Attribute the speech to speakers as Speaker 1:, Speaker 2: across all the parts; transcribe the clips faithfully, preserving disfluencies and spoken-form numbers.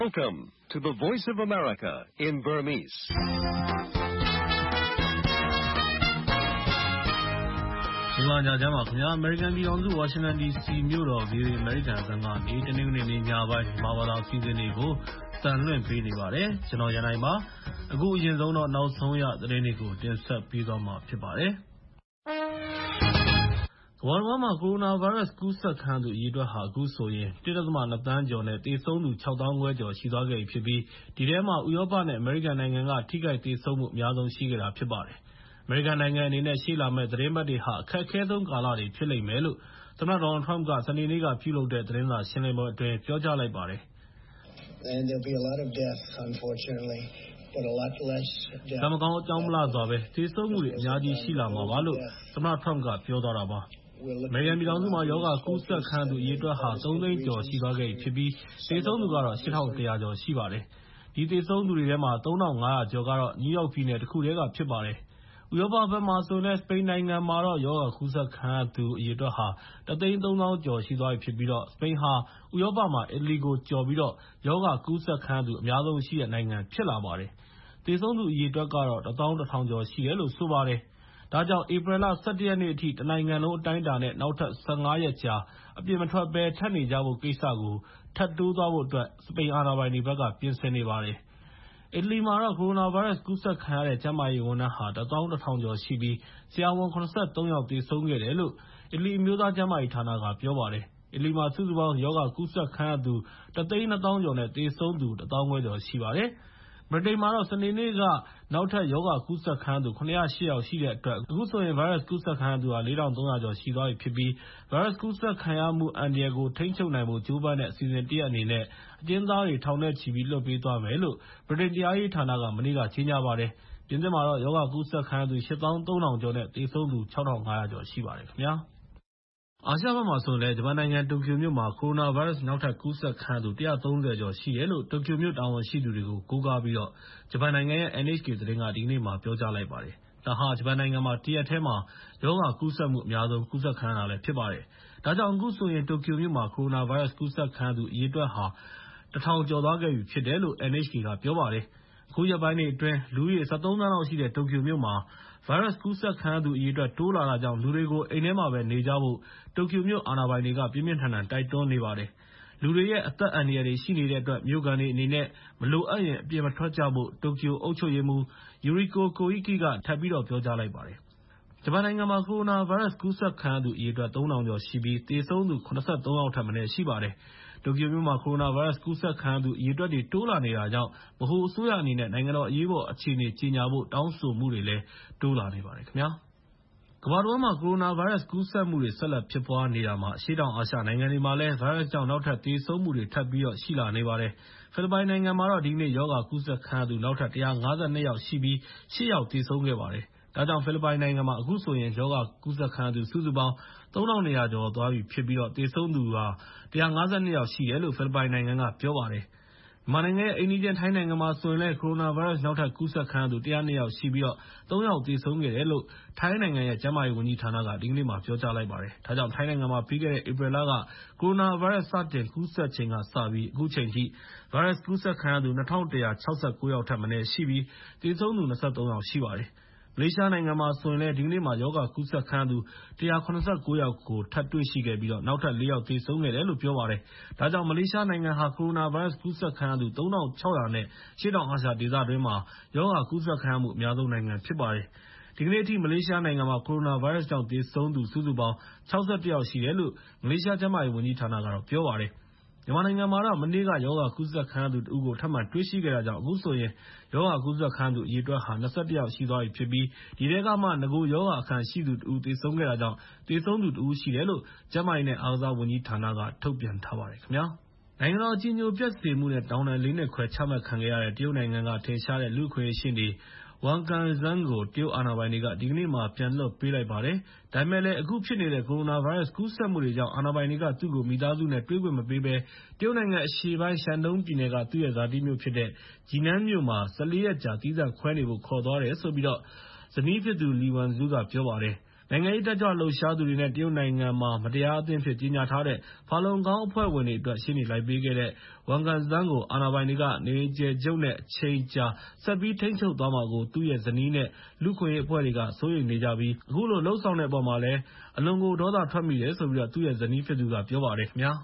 Speaker 1: Welcome to the Voice of America in Burmese.
Speaker 2: ။ဒီမှာညချမ်းပါခင်ဗျာ။ American ပြည်ထောင်စု Washington ဒီ စီ မြို့တော် ဗီအိုအေ American အသံကနေတနင်္ဂနွေနေ့ညပိုင်းမြန်မာဘာသာအစီအစဉ်တွေကိုအသံလွှင့်ပေးနေပါတယ်။ကျွန်တော်ရန်နိုင်ပါ။အခုအရင်ဆုံးတော့နောက်ဆုံးရသတင်းတွေကိုတင်ဆက်ပေးသွားမှာဖြစ်ပါတယ်။ကမ္ဘာ့မှာကိုရိုနာဗိုင်းရပ်စ်ကူးစက်ခံရသူအရေအတွက်ဟာအခုဆိုရင် ၁.၂ သန်းကျော်နဲ့သေဆုံးသူ ၆ သောင်းခွဲကျော်ရှိသွားခဲ့ပြီဖြစ်ပြီးဒီထဲမှာဥရောပနဲ့အမေရိကန်နိုင်ငံကထိခိုက်သေဆုံးမှုအများဆုံးရှိခဲ့တာဖြစ်ပါတယ်။အမေရိကန်နိုင်ငံအနေနဲ့ရှေ့လာမယ့်သတင်းပတ်တွေဟာအခက်အခဲဆုံးကာလတွေဖြစ်လိမ့်မယ်လို့သမ္မတဒေါ်နယ်ထရမ့်ကစနေနေ့ကပြုလုပ်တဲ့သတင်းစာရှင်းလင်းပွဲအတွင်းပြောကြားလိုက်ပါတယ်။
Speaker 3: And there'll be a lot of deaths, unfortunately, but a lot less deaths.
Speaker 2: ဒါမှမဟုတ်အကြောင်းမလားစွာပဲသေဆုံးမှုတွေအများကြီးရှိလာမှာပါလို့သမ္မတထရမ့်ကပြောသွားတာပါ။အမေရိကန်ပြည်ထောင်စုမှာရောဂါကူးစက်ခံရသူအရေအတွက်ဟာသုံးသိန်းကျော်ရှိသွားခဲ့ပြီဖြစ်ပြီးသေဆုံးသူကတော့ ရှစ်ထောင်တစ်ရာကျော်ရှိပါတယ်။ဒီသေဆုံးသူတွေထဲမှာ သုံးထောင်ငါးရာကျော်ကတော့နယူးယောက်ပြည်နယ်တစ်ခုတည်းကဖြစ်ပါတယ်။ဥရောပဘက်မှာဆိုရင်လည်းစပိန်နိုင်ငံမှာတော့ရောဂါကူးစက်ခံရသူအရေအတွက်ဟာတစ်သိန်းသုံးသောင်းကျော်ရှိသွားပြီဖြစ်ပြီးစပိန်ဟာဥရောပမှာအီတလီကိုကျော်ပြီးရောဂါကူးစက်ခံရသူအများဆုံးရှိတဲ့နိုင်ငံဖြစ်လာပါတယ်။သေဆုံးသူအရေအတွက်ကတော့တစ်သောင်းတစ်ထောင်ကျော်ရှိတယ်လို့ဆိုပါတယ်။ဒါကြောင့်ဧပြီလ ၁၁ ရက်နေ့အထိတနိုင်ငံလုံးအတိုင်းအတာနဲ့နောက်ထပ် ၁၅ ရက်ကြာအပြင်မထွက်ဘဲထပ်နေကြဖို့ကိစ္စကိုထပ်တိုးသွားဖို့အတွက်စပိန်အာဏာပိုင်တွေဘက်ကပြင်ဆင်နေပါတယ်။အီတလီမှာတော့ကိုရိုနာဗိုင်းရပ်စ်ကူးစက်ခံရတဲ့ကျန်းမာရေးဝန်ထမ်းဟာတစ်သောင်းတစ်ထောင်ကျော်ရှိပြီးဆရာဝန် ၇၃ ယောက်သေဆုံးခဲ့တယ်လို့အီတလီအမျိုးသားကျန်းမာရေးဌာနကပြောပါတယ်။အီတလီမှာစုစုပေါင်းရောဂါကူးစက်ခံရသူတစ်သိန်းနှစ်သောင်းကျော်နဲ့သေဆုံးသူတစ်သောင်းခွဲကျော်ရှိပါတယ်။ဗြိတိန်မှာတော့စနေနေ့ကနောက်ထပ်ရောဂါကူးစက်ခံရသူ ခုနှစ်ရာရှစ် ယောက်ရှိတဲ့အတွက်အခုဆိုရင်ဗိုင်းရပ်စ်ကူးစက်ခံရသူဟာ လေးထောင်သုံးရာကျော်ရှိသွားပြီဖြစ်ပြီးဗိုင်းရပ်စ်ကူးစက်ခံရမှုအန္တရာယ်ကိုထိန်းချုပ်နိုင်ဖို့ကြိုးပမ်းတဲ့အစီအစဉ်တစ်ရပ်အနေနဲ့အကျဉ်းသားတွေထောင်နဲ့ချီပြီးလွှတ်ပေးသွားမယ်လို့ဗြိတိန်တရားရေးဌာနကမနေ့ကကြေညာပါတယ်။ပြင်သစ်မှာတော့ရောဂါကူးစက်ခံရသူ ရှစ်သောင်းသုံးထောင်ကျော်နဲ့သေဆုံးသူ ခြောက်ထောင်ငါးရာကျော်ရှိပါတယ်ခင်ဗျာ။အာရှဘက်မှာဆိုရင်လည်းဂျပန်နိုင်ငံတိုကျိုမြို့မှာကိုရိုနာဗိုင်းရပ်စ်နောက်ထပ်ကူးစက်ခံရသူ တစ်ရာသုံးဆယ်ကျော်ရှိတယ်လို့တိုကျိုမြို့တာဝန်ရှိသူတွေကိုကိုးကားပြီးဂျပန်နိုင်ငံရဲ့ အန် အိတ်ချ် ကေ သတင်းကဒီကနေ့မှပြောကြားလိုက်ပါတယ်။ဒါဟာဂျပန်နိုင်ငံမှာတရက်တည်းမှာရောဂါကူးစက်မှုအများဆုံးကူးစက်ခံရတာလည်းဖြစ်ပါတယ်။ဒါကြောင့်အခုဆိုရင်တိုကျိုမြို့မှာကိုရိုနာဗိုင်းရပ်စ်ကူးစက်ခံရသူအရေအတွက်ဟာတစ်ထောင်ကျော်သွားခဲ့ပြီဖြစ်တယ်လို့ အန် အိတ်ချ် ကေ ကပြောပါတယ်။အခုရက်ပိုင်းတွေအတွင်းလူဦးရေ ၁၃ သန်းလောက်ရှိတဲ့တိုကျိုမြို့မှာဗိုင်းရပ်စ်ကူးစက်ခံရသူအရေအတွက်တိုးလာတာကြောင့်လူတွေကိုအိမ်ထဲမှာပဲနေကြဖို့တိုကျိုမြို့အာဏာပိုင်တွေကပြင်းပြင်းထန်ထန်တိုက်တွန်းနေပါတယ်။လူတွေရဲ့အသက်အန္တရာယ်တွေရှိနေတဲ့အတွက်မြို့ခံတွေအနေနဲ့မလိုအပ်ရင်အပြင်မထွက်ကြဖို့တိုကျိုအုပ်ချုပ်ရေးမှူး ယူရီကို ကိုအီကီကထပ်ပြီးတော့ပြောကြားလိုက်ပါတယ်။ဂျပန်နိုင်ငံမှာကိုရိုနာဗိုင်းရပ်စ်ကူးစက်ခံရသူအရေအတွက် သုံးထောင်ကျော်ရှိပြီးသေဆုံးသူ ခုနစ်ဆယ့်သုံး ယောက်ထက်မနည်းရှိပါတယ်။တိုကျိုမြို့မှာကိုရိုနာဗိုင်းရပ်စ်ကူးစက်ခံရသူအရေအတွက်တွေတိုးလာနေတာကြောင့်ဗဟိုအစိုးရအနေနဲ့နိုင်ငံတော်အရေးပေါ်အခြေအနေကြေညာဖို့တောင်းဆိုမှုတွေလည်းတိုးလာနေပါတယ်ခင်ဗျာ။ကမ္ဘာတစ်ဝန်းမှာကိုရိုနာဗိုင်းရပ်စ်ကူးစက်မှုတွေဆက်လက်ဖြစ်ပွားနေတာမှာအရှေ့တောင်အာရှနိုင်ငံတွေမှာလည်းဗိုင်းရပ်စ်ကြောင့်နောက်ထပ်သေဆုံးမှုတွေထပ်ပြီးတော့ရှိလာနေပါတယ်။ဖိလစ်ပိုင်နိုင်ငံမှာတော့ဒီနေ့ရောဂါကူးစက်ခံရသူနောက်ထပ်တစ်ရာငါးဆယ်နှစ် ယောက်ရှိပြီးရှစ် ယောက်သေဆုံးခဲ့ပါတယ်။ဒါကြောင့်ဖိလစ်ပိုင်နိုင်ငံမှာအခုဆိုရင်ရောဂါကူးစက်ခံရသူစုစုပေါင်းသုံးထောင်နှစ်ရာကျော်သွားပြီဖြစ်ပြီးသေဆုံးသူဟာတစ်ရာငါးဆယ်နှစ် ယောက်ရှိတယ်လို့ဖိလစ်ပိုင်နိုင်ငံကပြောပါတယ်။မြန်မာနိုင်ငံရဲ့အိမ်နီးချင်းထိုင်းနိုင်ငံမှာဆိုရင်လည်းကိုရိုနာဗိုင်းရပ်စ်နောက်ထပ်ကူးစက်ခံရသူတစ်ရာနှစ် ယောက်ရှိပြီးသုံး ယောက်သေဆုံးခဲ့တယ်လို့ထိုင်းနိုင်ငံရဲ့ကျန်းမာရေးဝန်ကြီးဌာနကဒီကနေ့မှပြောကြားလိုက်ပါတယ်။ဒါကြောင့်ထိုင်းနိုင်ငံမှာပြီးခဲ့တဲ့ဧပြီလကကိုရိုနာဗိုင်းရပ်စ်စတင်ကူးစက်ချိန်ကစပြီးအခုချိန်ထိဗိုင်းရပ်စ်ကူးစက်ခံရသူ နှစ်ထောင်တစ်ရာခြောက်ဆယ့်ကိုး ယောက်ထက်မနည်းရှိပြီးသေဆုံးသူ ၂၃ ယောက်ရှိပါတယ်။မလေးရှားနိုင်ငံမှာဆိုရင်လည်းဒီကနေ့မှာရောဂါကူးစက်ခံရသူတစ်ရာခုနစ်ဆယ့်ကိုး ယောက်ကိုထပ်တွေ့ရှိခဲ့ပြီးနောက်ထပ် လေး ယောက်သေဆုံးခဲ့တယ်လို့ပြောပါတယ်။ဒါကြောင့်မလေးရှားနိုင်ငံဟာကိုရိုနာဗိုင်းရပ်စ်ကူးစက်ခံရသူ သုံးထောင်ခြောက်ရာ နဲ့အရှေ့တောင်အာရှဒေသတွင်းမှာရောဂါကူးစက်ခံရမှုအများဆုံးနိုင်ငံဖြစ်ပါတယ်။ဒီကနေ့အထိမလေးရှားနိုင်ငံမှာကိုရိုနာဗိုင်းရပ်စ်ကြောင့်သေဆုံးသူစုစုပေါင်းခြောက်ဆယ့်တစ် ယောက်ရှိတယ်လို့မလေးရှားကျန်းမာရေးဝန်ကြီးဌာနကပြောပါတယ်။မြန်မာနိုင်ငံမှာတော့မနေ့ကရောဂါကူးစက်ခံရသူတစ်ဦးကိုထပ်မံတွေ့ရှိခဲ့တာကြောင့်အခုဆိုရင်ရောဂါကူးစက်ခံရသူအရေအတွက်ဟာ ၂၁ ယောက်ရှိသွားပြီဖြစ်ပြီးဒီထဲကမှငကိုရောဂါအခံရှိသူတစ်ဦးသေဆုံးခဲ့တာကြောင့်သေဆုံးသူတစ်ဦးရှိတယ်လို့ကျန်းမာရေးနဲ့အားကစားဝန်ကြီးဌာနကထုတ်ပြန်ထားပါတယ်ခင်ဗျာ။နိုင်ငံတော်အကြည်ညိုပျက်စေမှုနဲ့ထောင်ဒဏ်လေးနှစ်ခွဲချမှတ်ခံခဲ့ရတဲ့တရုတ်နိုင်ငံကထင်ရှားတဲ့လူ့အခွင့်အရေးရှေ့နေဝမ်ကန်ဇန်းကိုတရုတ်အာဏာပိုင်တွေကဒီကနေ့မှပြန်လွှတ်ပေးလိုက်ပါတယ်။ဒါပေမဲ့လည်းအခုဖြစ်နေတဲ့ကိုရိုနာဗိုင်းရပ်စ်ကူးစက်မှုတွေကြောင့်အာဏာပိုင်တွေကသူ့ကိုမိသားစုနဲ့တွေ့ခွင့်မပေးဘဲတရုတ်နိုင်ငံအရှေ့ပိုင်းရှန်တုန်းပြည်နယ်ကသူ့ရဲ့ဇာတိမြို့ဖြစ်တဲ့ဂျီနန်းမြို့မှာ၁၄ ရက်ကြာသီးသန့်ခွဲနေဖို့ခေါ်သွားတယ်လို့ဇနီးဖြစ်သူလီဝမ်ဇူးကပြောပါတယ်။နိုင်ငံရေးတက်ကြွလှုပ်ရှားသူတွေနဲ့တရုတ်နိုင်ငံမှာမတရားအသင်းဖြစ်ကြေညာထားတဲ့ဖာလုံခေါင်းအဖွဲ့ဝင်တွေအတွက်ရှေ့နေလိုက်ပေးခဲ့တဲ့ဝမ်ကန်ဇန်းကိုအာဏာပိုင်တွေကနေအိမ်အကျယ်ချုပ်နဲ့အချိန်ကြာဆက်ပြီးထိန်းချုပ်သွားမှာကိုသူ့ရဲ့ဇနီးနဲ့လူ့အခွင့်အရေးအဖွဲ့တွေကစိုးရိမ်နေကြပြီးအခုလိုလှုပ်ဆောင်တဲ့အပေါ်မှာလည်းအလွန်ကိုဒေါသထွက်မိတယ်ဆိုပြီးသူ့ရဲ့ဇနီးဖြစ်သူကပြောပါတယ်ခင်ဗျာ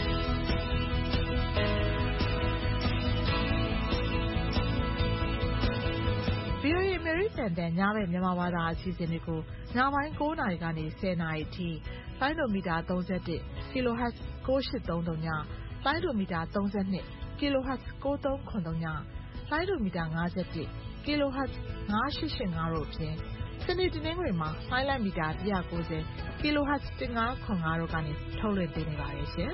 Speaker 4: တန်တန်ညဘက်မြန်မာဘာသာအစီအစဉ်တွေကိုညပိုင်း၉နာရီကနေ၁၀နာရီအထိလိုင်းဒိုမီတာ၃၁ kilohertz ၉၈၃၃ညလိုင်းဒိုမီတာ၃၂ kilohertz ၉၃၇၃ညလိုင်းဒိုမီတာ၅၁ kilohertz ၅၈၈၅တို့အပြင်စနေတနင်္ဂနွေမှာလိုင်းလိုက်မီတာ၁၉၀ kilohertz ၁၅၇၅တို့ကနေထုတ်လွှင့်ပေးနေပါတယ်ရှင်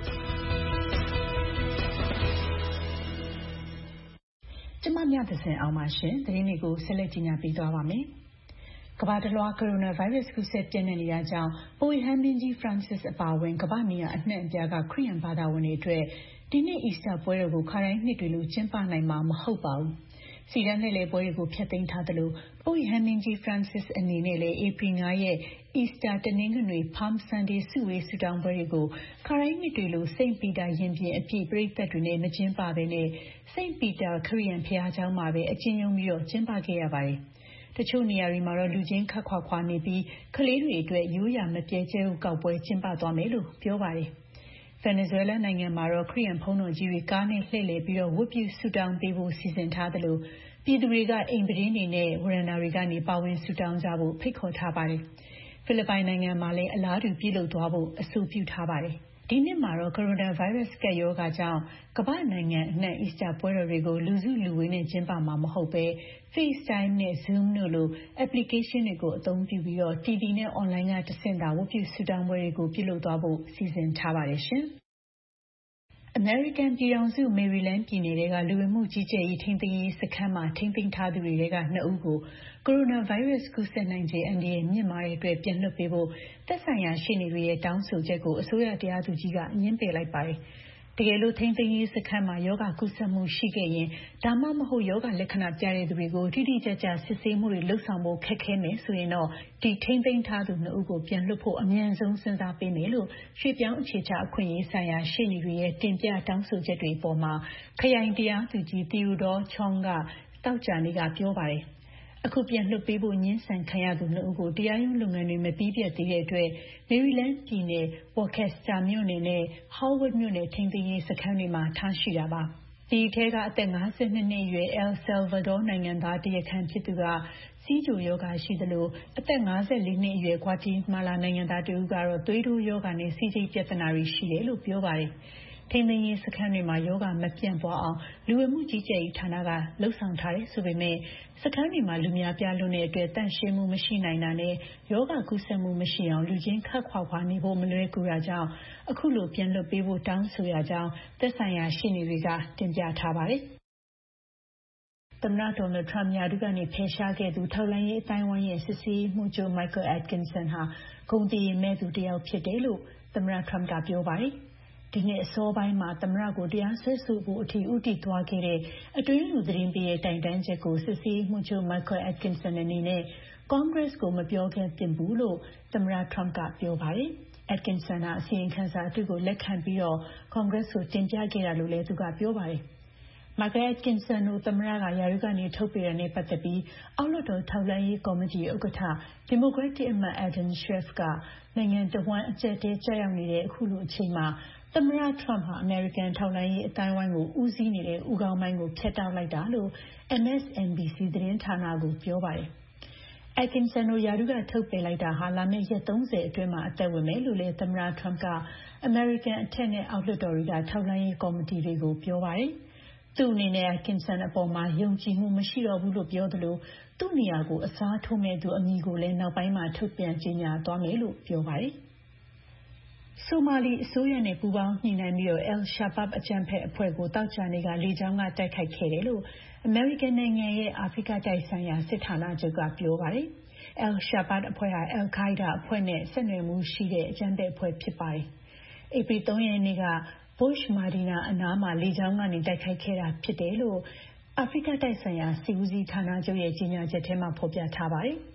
Speaker 5: ကျမမြတ်သင်အောင်ပါရှင်သတင်းတွေကိုဆက်လက်ကြီးညာပေးသွားပါမယ်။ကမ္ဘာတလွှားကိုရိုနာဗိုင်းရပ်စ်ကူးစက်ပြန့်နှံ့နေတာကြောင့်ပိုဟန်မင်းကြီးဖရန့်စစ်အပါအဝင်ကမ္ဘာနေရာအနှံ့အပြားကခရစ်ယာန်ဘာသာဝင်တွေအတွက်ဒီနေ့အီစတာပွဲတော်ကိုခါတိုင်းနှစ်တွေလိုကျင်းပနိုင်မှာမဟုတ်ပါဘူး။စီရန်နဲ့လေပွဲတွေကိုဖျက်သိမ်းထားသလိုပိုဟန်မင်းကြီးဖရန့်စစ်အနေနဲ့လည်းဧပြီ၅ရက်အီစတာတနင်္ဂနွေ Palm Sunday စုဝေးဆုတောင်းပွဲတွေကိုခါတိုင်းနှစ်တွေလိုစိန့်ပီတာရင်ပြင်အပြည့်ပရိသတ်တွေနဲ့မကျင်းပဘဲနဲ့စိန့်ပီတာခရစ်ယာန်ဘုရားကျောင်းမှာပဲအကျဉ်းချုပ်ပြီးတော့ကျင်းပခဲ့ရပါတယ်။တချို့နေရာတွေမှာတော့လူချင်းခတ်ခွာခွာနေပြီးကလေးတွေအတွက်ရိုးရာမပြဲကျဲဥကောက်ပွဲကျင်းပသွားမယ်လို့ပြောပါတယ်။ဗင်နီဇွဲလားနိုင်ငံမှာတော့ခရစ်ယာန်ဘုန်းတော်ကြီးတွေကားနဲ့လှည့်လည်ပြီးတော့ဝတ်ပြုဆုတောင်းပေးဖို့စီစဉ်ထားသလိုပြည်သူတွေကအိမ်ပတင်းတွေနဲ့ဝရဏာတွေကနေပါဝင်ဆုတောင်းကြဖို့ဖိတ်ခေါ်ထားပါတယ်။ဖိလစ်ပိုင်နိုင်ငံမှာလည်းအလားတူပြုလုပ်သွားဖို့အဆိုပြုထားပါတယ်။ဒီနှစ်မှာတော့ကိုရိုနာဗိုင်းရပ်စ်ကပ်ရောဂါကြောင့်ကမ္ဘာနိုင်ငံအနှံ့အီစတာပွဲတော်တွေကိုလူစုလူဝေးနဲ့ကျင်းပမှာမဟုတ်ပဲ FaceTime နဲ့ Zoom တို့လို application တွေကိုအသုံးပြုပြီးတော့ တီဗီ နဲ့ online ကတဆင့်သာဝတ်ပြုဆုတောင်းပွဲတွေကိုပြုလုပ်သွားဖို့စီစဉ်ထားပါတယ်ရှင်။အမေရိကန်ပြည်ထောင်စုမေရီလန်းပြည်နယ်ကလူဝင်မှုကြီးကြပ်ရေးထိန်းသိမ်းရေးစခန်းမှာထိန်းသိမ်းထားသူတွေကနှစ်ဦးကိုကိုရိုနာဗိုင်းရပ်စ်ကူးစက်နိုင်ခြေအန္တရာယ်မြင့်မားတဲ့အတွက်ပြန်လွှတ်ပေးဖို့သက်ဆိုင်ရာရှေ့နေတွေရဲ့တောင်းဆိုချက်ကိုအစိုးရတရားသူကြီးကငြင်းပယ်လိုက်ပါတယ်။တကယ်လို့ထိန်းသိမ်းရေးစခန်းမှာယောဂကူးစက်မှုရှိခဲ့ရင်ဒါမှမဟုတ်ယောဂလက္ခဏာပြတဲ့သူတွေကိုတိတိကျကျစစ်ဆေးမှုတွေလုပ်ဆောင်ဖို့ခက်ခဲမယ်ဆိုရင်တော့ဒီထိန်းသိမ်းထားသူနှစ်ဦးကိုပြန်လွှတ်ဖို့အမြန်ဆုံးစဉ်းစားပေးမယ်လို့ရွှေ့ပြောင်းအခြေချအခွင့်အရေးဆိုင်ရာရှေ့နေတွေရဲ့တင်ပြတောင်းဆိုချက်တွေပေါ်မှာခရိုင်တရားသူကြီးသီယိုဒေါချောင်းကတောက်ကြနေကပြောပါတယ်။အခုပြန်လွှတ်ပေးဖို့ညှင်းဆန်ခံရသူနှစ်ဦးကိုတရားရုံးလုပ်ငန်းတွေမပြီးပြတ်သေးတဲ့အတွက်မေရီလန်းပြည်နယ်ဝါကက်စတာမြို့နယ်နဲ့ဟောဝတ်မြို့နယ်ထိန်းသိမ်းရေးစခန်းတွေမှာထားရှိတာပါဒီထဲကအသက်၅၂နှစ်အရွယ်အယ်ဆယ်ဗာဒေါနိုင်ငံသားတရားခံဖြစ်သူကစီးကျိုယောဂရှိသလိုအသက်၅၄နှစ်အရွယ်ဂွါတီမာလာနိုင်ငံသားတဦးကတော့သွေးတိုးယောဂနဲ့စီးကျိတ်ပြဿနာတွေရှိတယ်လို့ပြောပါတယ်ထိန်းသိမ်းရေးစခန်းတွေမှာယောဂမပြန့်ပွားအောင်လူဝင်မှုကြီးကြပ်ရေးဌာနကလှုံ့ဆော်ထားတယ်ဆိုပေမဲ့စခန်းတွေမှာလူများပြားလွန်းတဲ့အတွက်တန့်ရှင်းမှုမရှိနိုင်တာနဲ့ယောဂကူးစက်မှုမရှိအောင်လူချင်းခတ်ခွာခွာနေဖို့မလွယ်ကူတာကြောင့်အခုလိုပြန်လွှတ်ပေးဖို့တောင်းဆိုရကြောင်းသက်ဆိုင်ရာရှေ့နေတွေကတင်ပြထားပါတယ်။သမ္မတဒေါ်နယ်ထရမ့်ရာထူးကနေဖယ်ရှားခဲ့သူထောက်လှမ်းရေးအတိုင်းအဝိုင်းရဲ့စစ်ဆေးမှုချုပ်မိုက်ကယ်အက်ကင်ဆန်ဟာဂုဏ်တည်မဲ့သူတစ်ယောက်ဖြစ်တယ်လို့သမ္မတထရမ့်ကပြောပါတယ်။ဒီနေ့အစောပိုင်းမှာသမ္မတကိုတရားစွဲဆိုဖို့အထိဥတီသွားခဲ့တဲ့အတွင်းလူသတင်းပေးရဲ့တိုင်တန်းချက်ကိုစစ်ဆေးမှုချုပ်မိုက်ကယ်အက်ကင်ဆန်အနေနဲ့ကွန်ဂရက်ကိုမပြောခဲ့ပြင်ဘူးလို့သမ္မတထရမ့်ကပြောပါတယ်။အက်ကင်ဆန်ကအစီရင်ခံစာအတူကိုလက်ခံပြီးတော့ကွန်ဂရက်ကိုတင်ပြခဲ့တာလို့လည်းသူကပြောပါတယ်။မိုက်ကယ်အက်ကင်ဆန်ကိုသမ္မတကယာရုကနေထုတ်ပေးတဲ့နဲ့ပတ်သက်ပြီးအောက်လွှတ်တော်ထောက်လှမ်းရေးကော်မတီဥက္ကဋ္ဌဒီမိုကရက်တစ်အမတ်အဒမ်ရှက်ဖ်ကနိုင်ငံတော်ဝန်အကျက်တဲကြောက်ရောက်နေတဲ့အခုလိုအချိန်မှာသမ္မတထရမ့်ဟာအမေရိကန်ထောက်လှမ်းရေးအတိုင်းအဝိုင်းကိုဦးစီးနေတဲ့ဦးခေါင်းပိုင်းကိုဖျက်တောက်လိုက်တာလို့ M S N B C သတင်းဌာနကိုပြောပါတယ်။ Atkinson ကိုယာရုကထုတ်ပယ်လိုက်တာဟာလာမယ့်ရက်သုံးဆယ်အတွင်းမှာအသက်ဝင်မယ်လို့လည်းသမ္မတထရမ့်ကအမေရိကန်အထက်နဲ့အောက်လွှတ်တော်တွေကထောက်လှမ်းရေးကော်မတီတွေကိုပြောပါတယ်။သူ့အနေနဲ့ Atkinson အပေါ်မှာယုံကြည်မှုမရှိတော့ဘူးလို့ပြောသလိုသူ့နေရာကိုအစားထိုးမဲ့သူအမည်ကိုလည်းနောက်ပိုင်းမှာထုတ်ပြန်ကြေညာသွားမယ်လို့ပြောပါတယ်။ဆိုမာလီအစိုးရနဲ့ပူးပေါင်းညှိနှိုင်းပြီးတော့ El Shabab အကြမ်းဖက်အဖွဲ့ကိုတောက်ချနေကလေကြောင်းကတိုက်ခိုက်ခဲ့တယ်လို့အမေရိကန်နိုင်ငံရဲ့အာဖရိကတိုက်ဆိုင်ရာစစ်ဌာနချုပ်ကပြောပါတယ်။ El Shabab အဖွဲ့ဟာ Al Qaeda အဖွဲ့နဲ့ဆက်နွယ်မှုရှိတဲ့အကြမ်းဖက်အဖွဲ့ဖြစ်ပါတယ်။ဧပြီသုံးရက်နေ့က Bush Medina အနားမှာလေကြောင်းကနေတိုက်ခိုက်ခဲ့တာဖြစ်တယ်လို့အာဖရိကတိုက်ဆိုင်ရာစစ်ဦးစီးဌာနချုပ်ရဲ့ကြေညာချက်ထဲမှာဖော်ပြထားပါတယ်။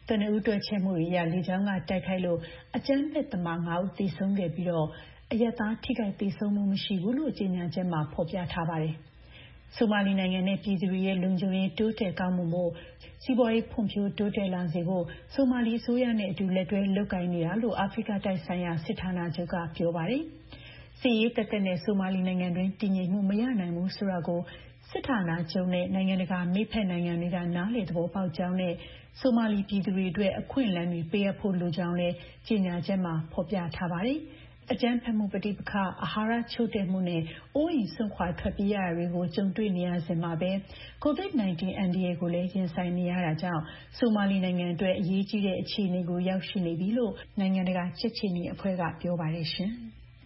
Speaker 5: ကနဦးတွက်ချက်မှုတွေအရလေကြောင်းကတိုက်ခိုက်လို့အကြမ်းဖက်သမား၅ဦးသေဆုံးခဲ့ပြီးတော့အရပ်သားထိခိုက်သေဆုံးမှုမရှိဘူးလို့ကြေညာချက်မှာဖော်ပြထားပါတယ်။ဆိုမာလီနိုင်ငံနဲ့ပြည်သူတွေရဲ့လုံခြုံရေးတိုးတက်ကောင်းမှုမို့စီးပွားရေးဖွံ့ဖြိုးတိုးတက်လာစေဖို့ဆိုမာလီအစိုးရနဲ့အတူလက်တွဲလုပ်ကိုင်နေတာလို့အာဖရိကတိုက်ဆိုင်ရာစစ်ဌာနချုပ်ကပြောပါတယ်။စီရေးတက်တက်နဲ့ဆိုမာလီနိုင်ငံတွင်တည်ငြိမ်မှုမရနိုင်ဘူးဆိုတာကိုစစ်ဌာနချုပ်နဲ့နိုင်ငံတကာမိဖက်နိုင်ငံတွေကနားလည်သဘောပေါက်ကြောင်းနဲ့ဆိုမာလီပြည်သူတွေအတွက်အခွင့်အလမ်းတွေပေးအပ်ဖို့လိုကြောင်းလည်းကြေညာချက်မှာဖော်ပြထားပါတယ်။အကြမ်းဖက်မှုပဋိပက္ခအာဟာရချို့တဲ့မှုနဲ့အိုးအိမ်စွန့်ခွာထွက်ပြေးရတာတွေကိုကြုံတွေ့နေရစဉ်မှာပဲ ကိုဗစ် ၁၉ အန္တရာယ်ကိုလည်းရင်ဆိုင်နေရတာကြောင့်ဆိုမာလီနိုင်ငံအတွက်အရေးကြီးတဲ့အခြေအနေကိုရောက်ရှိနေပြီလို့နိုင်ငံတကာကြက်ခြေနီအဖွဲ့ကပြောပါတယ်ရှင်။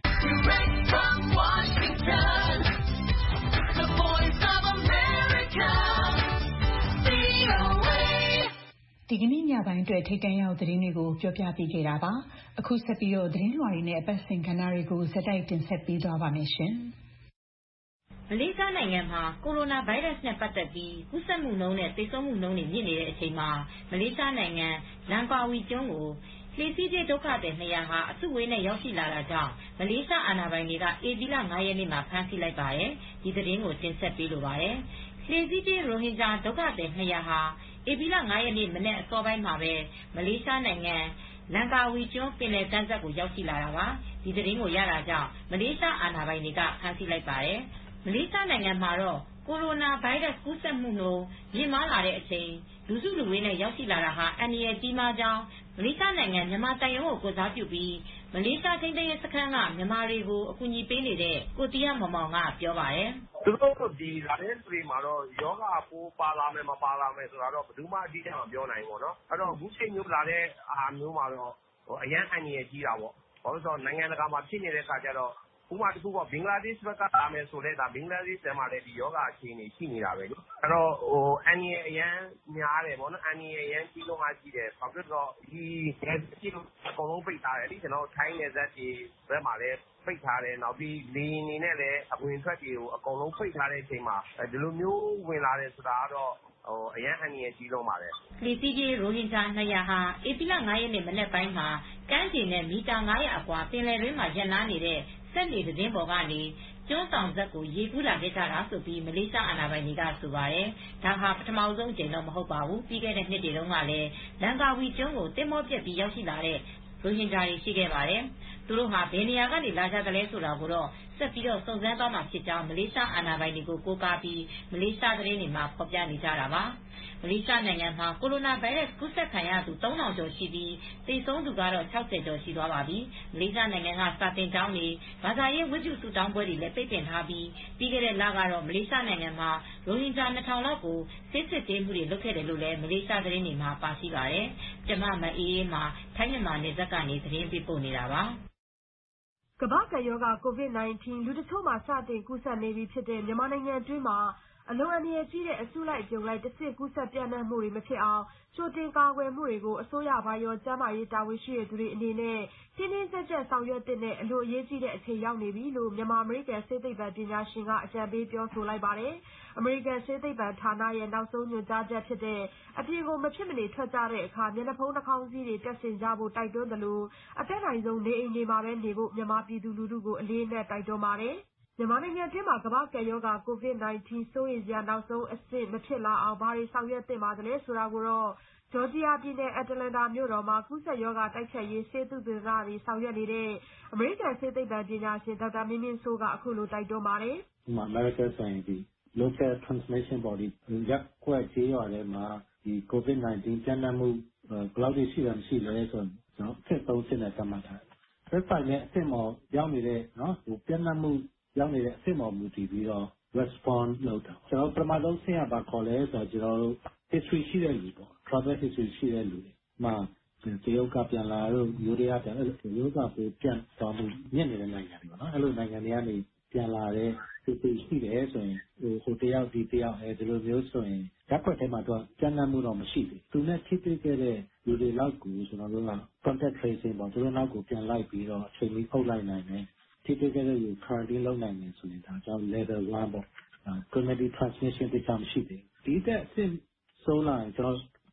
Speaker 5: ဒီကနေ့ညပိုင်းအတွက်ထိတ်တန့်ရောက်သတင်းတွေကိုပြောပြပေးခဲ့တာပါ။အခုဆက်ပြီးတော့သတင်းလွှာတွေနဲ့အပတ်စဉ်ကဏ္ဍတွေကိုဇက်တိုက်တင်ဆက်ပေးသွားပါမယ်ရှင်
Speaker 6: ။မလေးရှားနိုင်ငံမှာကိုရိုနာဗိုင်းရပ်စ်နဲ့ပတ်သက်ပြီးကူးစက်မှုနှုန်းနဲ့သေဆုံးမှုနှုန်းတွေမြင့်နေတဲ့အချိန်မှာမလေးရှားနိုင်ငံလန်ကာဝီကျွန်းကိုလှေစီးပြေးဒုက္ခသည်နှစ်ရာဟာအစုဝေးနဲ့ရောက်ရှိလာတာကြောင့်မလေးရှားအာဏာပိုင်တွေကဧပြီလ ၅ ရက်နေ့မှာဖမ်းဆီးလိုက်ပါတယ်။ဒီသတင်းကိုတင်ဆက်ပေးလိုပါတယ်။လှေစီးပြေးရိုဟင်ဂျာဒုက္ခသည်နှစ်ရာဟာဧပြီလ ၅ ရက်နေ့မနက်အစောပိုင်းမှာပဲမလေးရှားနိုင်ငံလန်ကာဝီကျွန်းပင်လယ်ကမ်းစပ်ကိုရောက်ရှိလာတာပါ။ဒီသတင်းကိုရတာကြောင့်မလေးရှားအာဏာပိုင်တွေကဖမ်းဆီးလိုက်ပါတယ်။မလေးရှားနိုင်ငံမှာတော့ကိုရိုနာဗိုင်းရပ်စ်ကူးစက်မှုနှုန်းမြင့်မားလာတဲ့အချိန်လူစုလူဝေးနဲ့ရောက်ရှိလာတာဟာအန္တရာယ်ကြီးမားကြောင်းမလေးရှားနိုင်ငံမြန်မာတန်ယုံကိုကိုစားပြုပြီးမလေးရှားထိန်းသိမ်းရေးစခန်းကမြန်မာတွေကိုအကူအညီပေးနေတဲ့ကိုတီးရမောင်မောင်ကပြောပါတယ်
Speaker 7: ။သူတို့ဒီလာတဲ့လူတွေမှာတော့ယောဂပိုးပါလာမယ်မပါလာမယ်ဆိုတာတော့ဘယ်သူမှအတိအကျမပြောနိုင်ဘူးပေါ့နော်။အဲ့တော့အခုချိန်မျိုးလာတဲ့အားမျိုးမှာတော့အရန်အန္တရာယ်ကြီးတာပေါ့။ဘာလို့ဆိုတော့နိုင်ငံတကာမှာဖြစ်နေတဲ့အခါကျတော့ဥပမာတစ်ခုကဘင်္ဂလားဒေ့ရှ်ဘက်ကလာမယ်ဆိုတော့ဒါဘင်္ဂလားဒေ့ရှ်ထဲမှာလည်းဒီယောဂအခြေအနေရှိနေတာပဲလေ။အဲ့တော့ဟိုအန်ရီအရန်များတယ်ပေါ့နော်။အန်ရီအရန်ကြီးလုံးအားကြီးတယ်။ဘာဖြစ်လို့ဒီနယ်စပ်ကြီးအကုန်လုံးပိတ်ထားတယ်လေ။ကျွန်တော်ထိုင်းနယ်စပ်ကြီးဘက်မှာလည်းပိတ်ထားတယ်။နောက်ပြီးလေယာဉ်တွေနဲ့လည်းအဝင်ထွက်တွေကိုအကုန်လုံးပိတ်ထားတဲ့အချိန်မှာဒီလိုမျိုးဝင်လာတယ်ဆိုတာကတော့ဟိုအရန်အန်ရီကြီးလုံးပါတယ်
Speaker 6: ။လီစီကြီးရိုဟင်ဂျာနှစ်ရာဟာဧပြီလ ၅ ရက်နေ့မနက်ပိုင်းမှာကမ်းခြေနဲ့မီတာ ၅၀၀ အကွာပင်လယ်တွင်းမှာရပ်နားနေတဲ့စက်လှေသတင်းပေါ်ကနေကျွန်းဆောင်ဇက်ကိုရေကူးလာခဲ့ကြတာဆိုပြီးမလေးရှားအာဏာပိုင်တွေကဆိုပါတယ်။ဒါဟာပထမဆုံးအကြိမ်တော့မဟုတ်ပါဘူး။ပြီးခဲ့တဲ့နှစ်တွေတုန်းကလည်းလန်ကာဝီကျွန်းကိုတင်မောပြက်ပြီးရောက်ရှိလာတဲ့ရိုဟင်ဂျာတွေရှိခဲ့ပါတယ်။သူတို့ဟာဘယ်နေရာကနေလာကြသလဲဆိုတာကိုတော့ဆက်ပြီးတော့စုံစမ်းသွားမှာဖြစ်ကြောင်းမလေးရှားအာဏာပိုင်တွေကိုကိုးကားပြီးမလေးရှားသတင်းတွေမှာဖော်ပြနေကြတာပါ။မလေးရှားနိုင်ငံမှာကိုရိုနာဗိုင်းရပ်စ်ကူးစက်ခံရသူသုံးထောင်ကျော်ရှိပြီးသေဆုံးသူကတော့၆၀ကျော်ရှိသွားပါပြီ။မလေးရှားနိုင်ငံကစာသင်ကျောင်းတွေဘာသာရေးဝတ်ပြုဆုတောင်းပွဲတွေလည်းပိတ်ပင်ထားပြီးပြီးခဲ့တဲ့လကတော့မလေးရှားနိုင်ငံမှာရိုဟင်ဂျာနှစ်ထောင်လောက်ကိုစစ်စစ်တေးမှုတွေလုပ်ခဲ့တယ်လို့လည်းမလေးရှားသတင်းတွေမှာပါရှိပါတယ်။ကျမမအေးအေးမှာထိုင်းမြန်မာနယ်စပ်ကနေသတင်းပေးပို့နေတာပါ
Speaker 4: ။ကမ္ဘာ့ကပ်ရောဂါကိုဗစ် ၁၉ လူတချို့မှာစတင်ကူးစက်နေပြီဖြစ်တဲ့မြန်မာနိုင်ငံအတွင်းမှာအလွန်အန္တရာယ်ကြီးတဲ့အစုလိုက်အပြုံလိုက်တဆင့်ကူးစက်ပြန့်နှံ့မှုတွေမဖြစ်အောင်ကြိုတင်ကာကွယ်မှုတွေကိုအစိုးရပိုင်းရောကျန်းမာရေးတာဝန်ရှိသူတွေအနေနဲ့တင်းတင်းကျပ်ကျပ်ဆောင်ရွက်တဲ့အလွန်အရေးကြီးတဲ့အချိန်ရောက်နေပြီလို့မြန်မာအမေရိကန်ဆေးသိပ္ပံပညာရှင်ကအကြံပေးပြောဆိုလိုက်ပါတယ်။အမေရိကန်ဆေးသိပ္ပံဌာနရဲ့နောက်ဆုံးညွှန်ကြားချက်ဖြစ်တဲ့အပြင်ကိုမဖြစ်မနေထွက်ကြတဲ့အခါမျက်နှာဖုံးနှာခေါင်းစည်းတွေတပ်ဆင်ကြဖို့တိုက်တွန်းသလိုအသက်နိုင်ဆုံးနေအိမ်တွေမှာပဲနေဖို့မြန်မာပြည်သူလူထုကိုအလေးအနက်တိုက်တွန်းပါတယ်။မြန်မာနိုင်ငံအတွင်းမှာကမ္ဘာ့ကပ်ရောဂါကိုဗစ် ၁၉ စိုးရိမ်စရာနောက်ဆုံးအဆင့်မဖြစ်လာအောင်ဘာတွေဆောင်ရွက်သင့်ပါသလဲဆိုတာကိုတော့ဂျော်ဂျီယာပြည်နယ်အတ္တလန္တာမြို့တော်မှာကူးစက်ရောဂါတိုက်ဖျက်ရေးဆေးသုတေသနတွေဆောင်ရွက်နေတဲ့အမေရိကန်ဆေးသိပ္ပံပညာရှင်ဒေါက်တာမင်းမင်းစိုးကအခုလိုတိုက်တွန်းပါတယ်
Speaker 8: ။ဒီမှာ America ဆိုရင်ဒီ local transmission body ရပ်ကွက်ကြေးရွာထဲမှာဒီ ကိုဗစ် ၁၉ ပြန့်နှံ့မှုဘယ်လောက်ရှိတာမရှိလဲဆိုတော့ကျွန်တော်အဆင့်သုံးဆင့်နဲ့သတ်မှတ်ထားတယ်။သက်ဆိုင်တဲ့အဆင့်ပေါ်ရောက်နေတဲ့နော်ဟိုပြန့်နှံ့မှုရောက်နေတဲ့အဆင့်ပေါ်မူတည်ပြီးတော့ response လုပ်တာကျွန်တော်ပထမဆုံးဆင့်ကဘာခေါ်လဲဆိုတော့ကျွန်တော်တို့ history ရှိတဲ့လူပေါ့ travel history ရှိတဲ့လူတွေမှာတရုတ်ကပြန်လာလို့ယူရီးယားပြန်အဲ့လိုမျိုးကပိုပြန်သွားမှုညက်နေတဲ့နိုင်ငံတွေပေါ့နော်အဲ့လိုနိုင်ငံတွေကနေပြန်လာတဲ့သူတွေရှိတယ်ဆိုရင်ဟိုဟိုတယောက်ဒီတယောက်အဲဒီလိုမျိုးဆိုရင်ရပ်ကွက်ထဲမှာတော့ကျန်းမာမှုတော့မရှိဘူးသူနဲ့ထိတွေ့ခဲ့တဲ့လူတွေလောက်ကိုကျွန်တော်တို့က contact tracing ပေါ့သူတို့နောက်ကိုပြန်လိုက်ပြီးတော့အချိန်မီဖုတ်လိုက်နိုင်တယ်ထိတွေ့ခဲ့တဲ့လူ quarantine လုပ်နိုင်တယ်ဆိုရင်ဒါကြောင့် level 1ပေါ့ community transmission တိကျမရှိသေးဘူးဒီတဲ့အဆင့်ဆိုးလာရင်ကျွန်တော်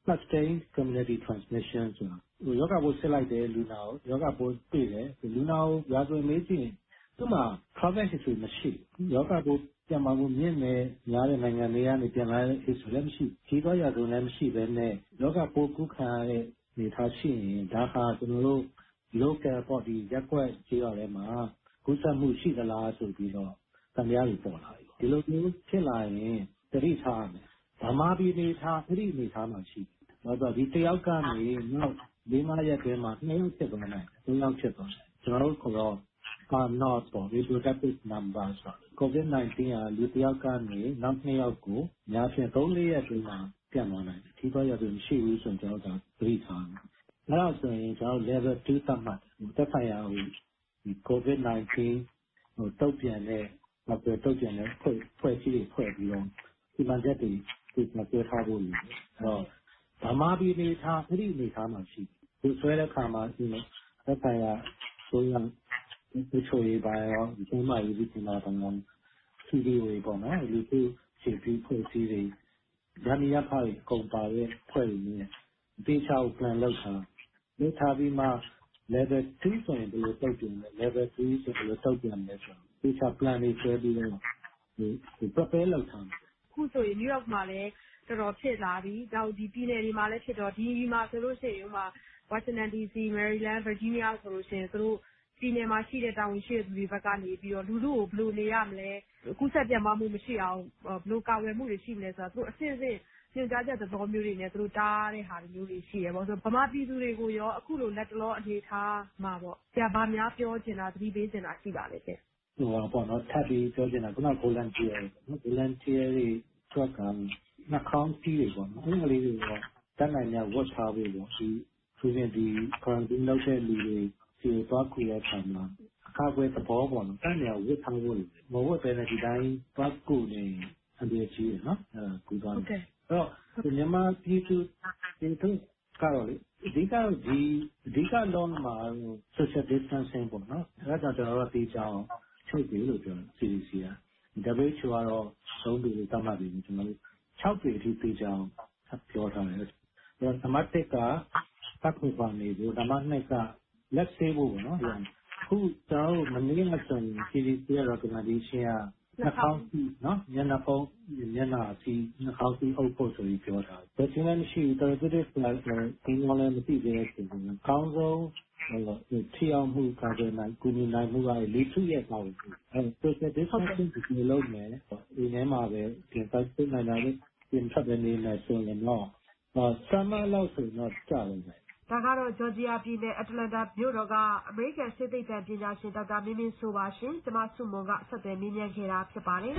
Speaker 8: sustained community transmission ဆိုတာယောဂပိုးဆက်လိုက်တဲ့လူနာကိုယောဂပိုးတွေ့တယ်လူနာကိုရာဇဝင်မေးကြည့်ရင်သူ့မှာ travel history မရှိဘူးယောဂပိုးပြန်มาမှုမြင့်နေများတဲ့နိုင်ငံတွေကနေပြန်လာတဲ့ history လည်းမရှိကြီးသောရာဇဝင်လည်းမရှိဘဲနဲ့ယောဂပိုးကုခံရတဲ့နေထားရှိရင်ဒါဟာကျွန်တော်တို့ local body ရက်ွက်ကြေးရတဲ့မှာကုသမှုရှိသလားဆိုပြီးတော့သံဃာတွေပေါ်လာပြီဒီလိုမျိုးဖြစ်လာရင်တတိထားရမယ်ဗမာပြည်နေထားအဲ့ဒီနေထားမှာရှိတယ်ဘာလို့ဒီတယောက်ကနေနောက်လေးမရက်တွင်းမှာနှစ်ယောက်ဖြစ်သွားနိုင်သုံးယောက်ဖြစ်သွားနိုင်ကျွန်တော်တို့ကတော့ are not for reproductive numbers covid nineteen ကလူတယောက်ကနေနောက်နှစ်ယောက်ကိုများဖြင့်သုံးလေးရက်တွင်းမှာပြန့်သွားနိုင်တယ်ဒီတော့ရဆိုမရှိဘူးဆိုရင်ကျွန်တော်တို့သတိထားမယ်အဲ့ဒါဆိုရင်ကျွန်တော် level two သတ်မှတ်တက်ဆိုင်ရာဟိုဒီ covid nineteen ဟိုတုတ်ပြန်တဲ့နောက်ပြီးတုတ်ပြန်တဲ့ဖွဲ့ဖွဲ့စည်းတွေဖွဲ့ပြီးတော့ဒီမှချက်တွေဒီမှာပြောထားဖို့လိုတယ်အဲ့တော့ဗမာပြည်နေထားအဲ့ဒီနေထားမှာရှိသူဆွဲတဲ့ခါမှာဒီလိုတက်ဆိုင်ရာဆိုရင်ဒီချိုးရေးပါရောဒီကျမရေးဒီမှာတော့စီဒီဝေပေါ့နော်လူသူခြေပြီးဖွဲ့စည်းတွေဓာမီရဖားတွေကုန်ပါရဲ့ဖွဲ့ရင်းနဲ့တေချာကို plan လုပ်ထားလုပ်ထားပြီးမှ level two ဆိုရင်ဘယ်လိုတုတ်ပြန်လဲ level three ဆိုဘယ်လိုတုတ်ပြန်လဲဆိုတော့တေချာ plan တွေဆွဲပြီးတော့ဒီ prepare လုပ်ထားတယ်
Speaker 9: ခုဆိုရင် New York မှာလည်းတော်တော်ဖြစ်လာပြီ။နောက်ဒီပြည်နယ်တွေမှာလည်းဖြစ်တော့ဒီမှာဆိုလို့ရှိရင်ဥပမာ Washington ဒီ စီ Maryland Virginia ဆိုလို့ရှိရင်သူတို့ပြည်နယ်မှာရှိတဲ့တာဝန်ရှိတဲ့သူတွေဘက်ကနေပြီးတော့လူလူကိုဘယ်လိုနေရမလဲကူးစက်ပြန့်ပွားမှုမရှိအောင်ဘယ်လိုကာဝယ်မှုတွေရှိမလဲဆိုတော့သူတို့အစစ်အစစ်ညွှန်ကြားချက်သဘောမျိုးတွေနဲ့သူတို့တားတဲ့ဟာမျိုးတွေရှိရပေါ့ဆိုတော့ဗမာပြည်သူတွေကိုရောအခုလိုလက်တလောအနေထားမှာပေါ့ဆရာဗာများပြောချင်တာသတိပေးချင်တာရှိပါလေတဲ့
Speaker 8: ဟိုပေါ့နော်ထပ်ပြီးပြောချင်တာခုနက volunteer နော် volunteer တွေထွက်ကနှာခေါင်းကြီးတွေပေါ့နော်အဲ့ဒီလေးတွေကတတ်နိုင်များဝတ်ထားဖို့ပေါ့ဒီသူရင်ဒီ quarantine လုပ်တဲ့လူတွေဒီတော့ခုရထားမှာအခါကွယ်သဘောပေါ့နော်တတ်နိုင်ဝတ်ထားဖို့မဝတ်ပဲနဲ့ဒီတိုင်းပတ်ကူနေအပြေကြီးရနော်အဲကူသွားတယ်အဲ့တော့မြန်မာပြည်သူဒီတော့ကတော့လေဒီကဒီဒီကလုံးမှာ social distancing ပေါ့နော်အဲ့ဒါကျွန်တော်တို့သိကြအောင်ချုပ်ပြီလို့ပြောတယ် C D C က W H O ကတော့သုံးပြီလို့သတ်မှတ်ပြီကျွန်တော်တို့၆ပြီအထိသိကြအောင်ပြောထားတယ်အဲ့တော့ဓမ္မတစ်ကပတ်ခုပါနေဘူးဓမ္မနှစ်ကလက်ဆေးဖို့ပေါ့နော်အခုကျွန်တော်တို့မနေ့ကဆိုရင် C D C ရဲ့ recommendation ကနှာခေါင်းစီးနော်မျက်နှာဖုံးမျက်နှာစီးနှာခေါင်းစီးအုပ်ဖို့ဆိုပြီးပြောတာ။ဒါချင်းလည်းမရှိဘူးတော်တော်လေးပြန်ပြန်ဒီကောင်လည်းမသိသေးတဲ့ချိန်မှာအကောင်းဆုံးဟိုထီအောင်မှုကာကြနိုင်ကုညီနိုင်မှုကလေးထုရဲ့ပေါ့။အဲ social distancing ကိုလုပ်မယ်။ဒီနေ့မှာပဲပြန်ပတ်သိနိုင်တာလေပြန်ထွက်နေနေဆိုရင်တော့ဆာမလောက်ဆိုတော့ကြာနေတယ်
Speaker 9: ဒါကတော့ဂျော်ဂျီယာပြည်နယ်အတ္တလန္တာမြို့တော်ကအမေရိကန်စစ်သိပ္ပံပညာရှင်ဒေါက်တာမင်းမင်းဆိုပါရှင်ကျမစုမွန်ကဆက်သွယ်မေးမြန်းခဲ့တာဖြစ်ပါတယ်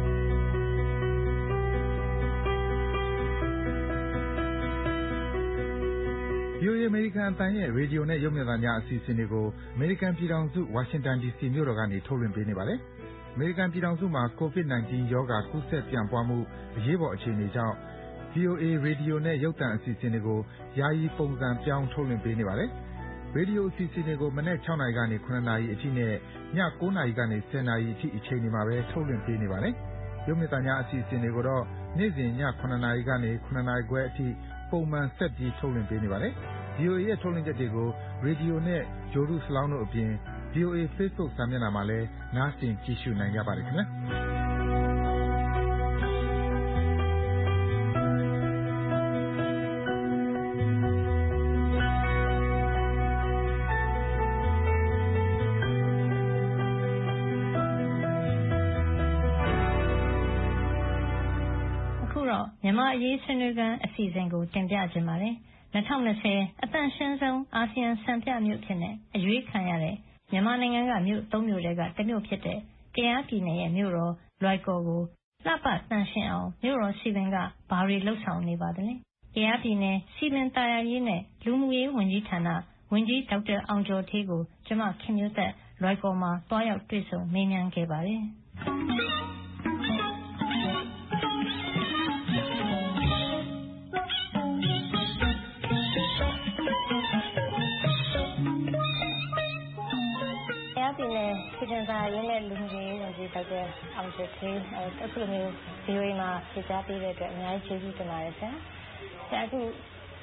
Speaker 10: ဗီအိုအေ American အသံရဲ့ရေဒီယိုနဲ့ရုပ်မြင်သံကြားအစီအစဉ်တွေကို American ပြည်ထောင်စု Washington ဒီ စီ မြို့တော်ကနေထုတ်လွှင့်ပေးနေပါတယ်။ American ပြည်ထောင်စုမှာ covid nineteen ရောဂါကူးစက်ပြန့်ပွားမှုအရေးပေါ်အခြေအနေကြောင့်ဗီအိုအေရေဒီယိုနဲ့ရုပ်သံအစီအစဉ်တွေကိုယာယီပုံစံပြောင်းထုတ်လွှင့်ပေးနေပါတယ်။ရေဒီယိုအစီအစဉ်တွေကိုမနက်၆နာရီကနေ၇နာရီအထိနဲ့ည၉နာရီကနေ၁၀နာရီအထိအချိန်တွေမှာပဲထုတ်လွှင့်ပေးနေပါတယ်။ရုပ်မြင်သံကြားအစီအစဉ်တွေကိုတော့နေ့စဉ်ည၇နာရီကနေ၇နာရီခွဲအထိပုံမှန်ဆက်ပြီးထုတ်လွှင့်ပေးနေပါတယ်။ ဗီအိုအေရဲ့ထုတ်လွှင့်ချက်တွေကိုရေဒီယိုနဲ့ဂြိုဟ်တုစလောင်းတို့အပြင် ဗီအိုအေ Facebook စာမျက်နှာမှာလည်းနားဆင်ကြည့်ရှုနိုင်ကြပါတယ်ခင်ဗျာ။
Speaker 11: မြန်မာအရေးဆွေးနွေးခန်းအစီအစဉ်ကိုတင်ပြခြင်းပါတယ်။၂၀၂၀အသန့်ရှင်းဆုံးအာဆီယံစံပြမြို့ဖြစ်တဲ့အရွေးခံရတဲ့မြန်မာနိုင်ငံကမြို့သုံးမြို့ထဲကတမြို့ဖြစ်တဲ့ကယားပြည်နယ်ရဲ့မြို့တော်လွိုင်ကော်ကိုလှပသန့်ရှင်းအောင်မြို့တော်စီမံကဘာတွေလှုပ်ဆောင်နေပါသလဲ။ကယားပြည်နယ်စီမံသာယာရေးနဲ့လူမှုရေးဝန်ကြီးဌာနဝန်ကြီးဒေါက်တာအောင်ကျော်ဌေးကိုကျမခင်မျိုးသက်လွိုင်ကော်မှာတွားရောက်တွေ့ဆုံမေးမြန်းခဲ့ပါတယ်။စီစဉ်စာရေးနဲ့လူမှုရေးဝန်ကြီးဒေါက်တာအောင်ကျော်ဌေးအခုလိုမျိုး ဗီအိုအေ မှာဖြေကြားပေးတဲ့အတွက်အများကြီးကျေးဇူးတင်ပါတယ်ဆရာ။ဆရာအခု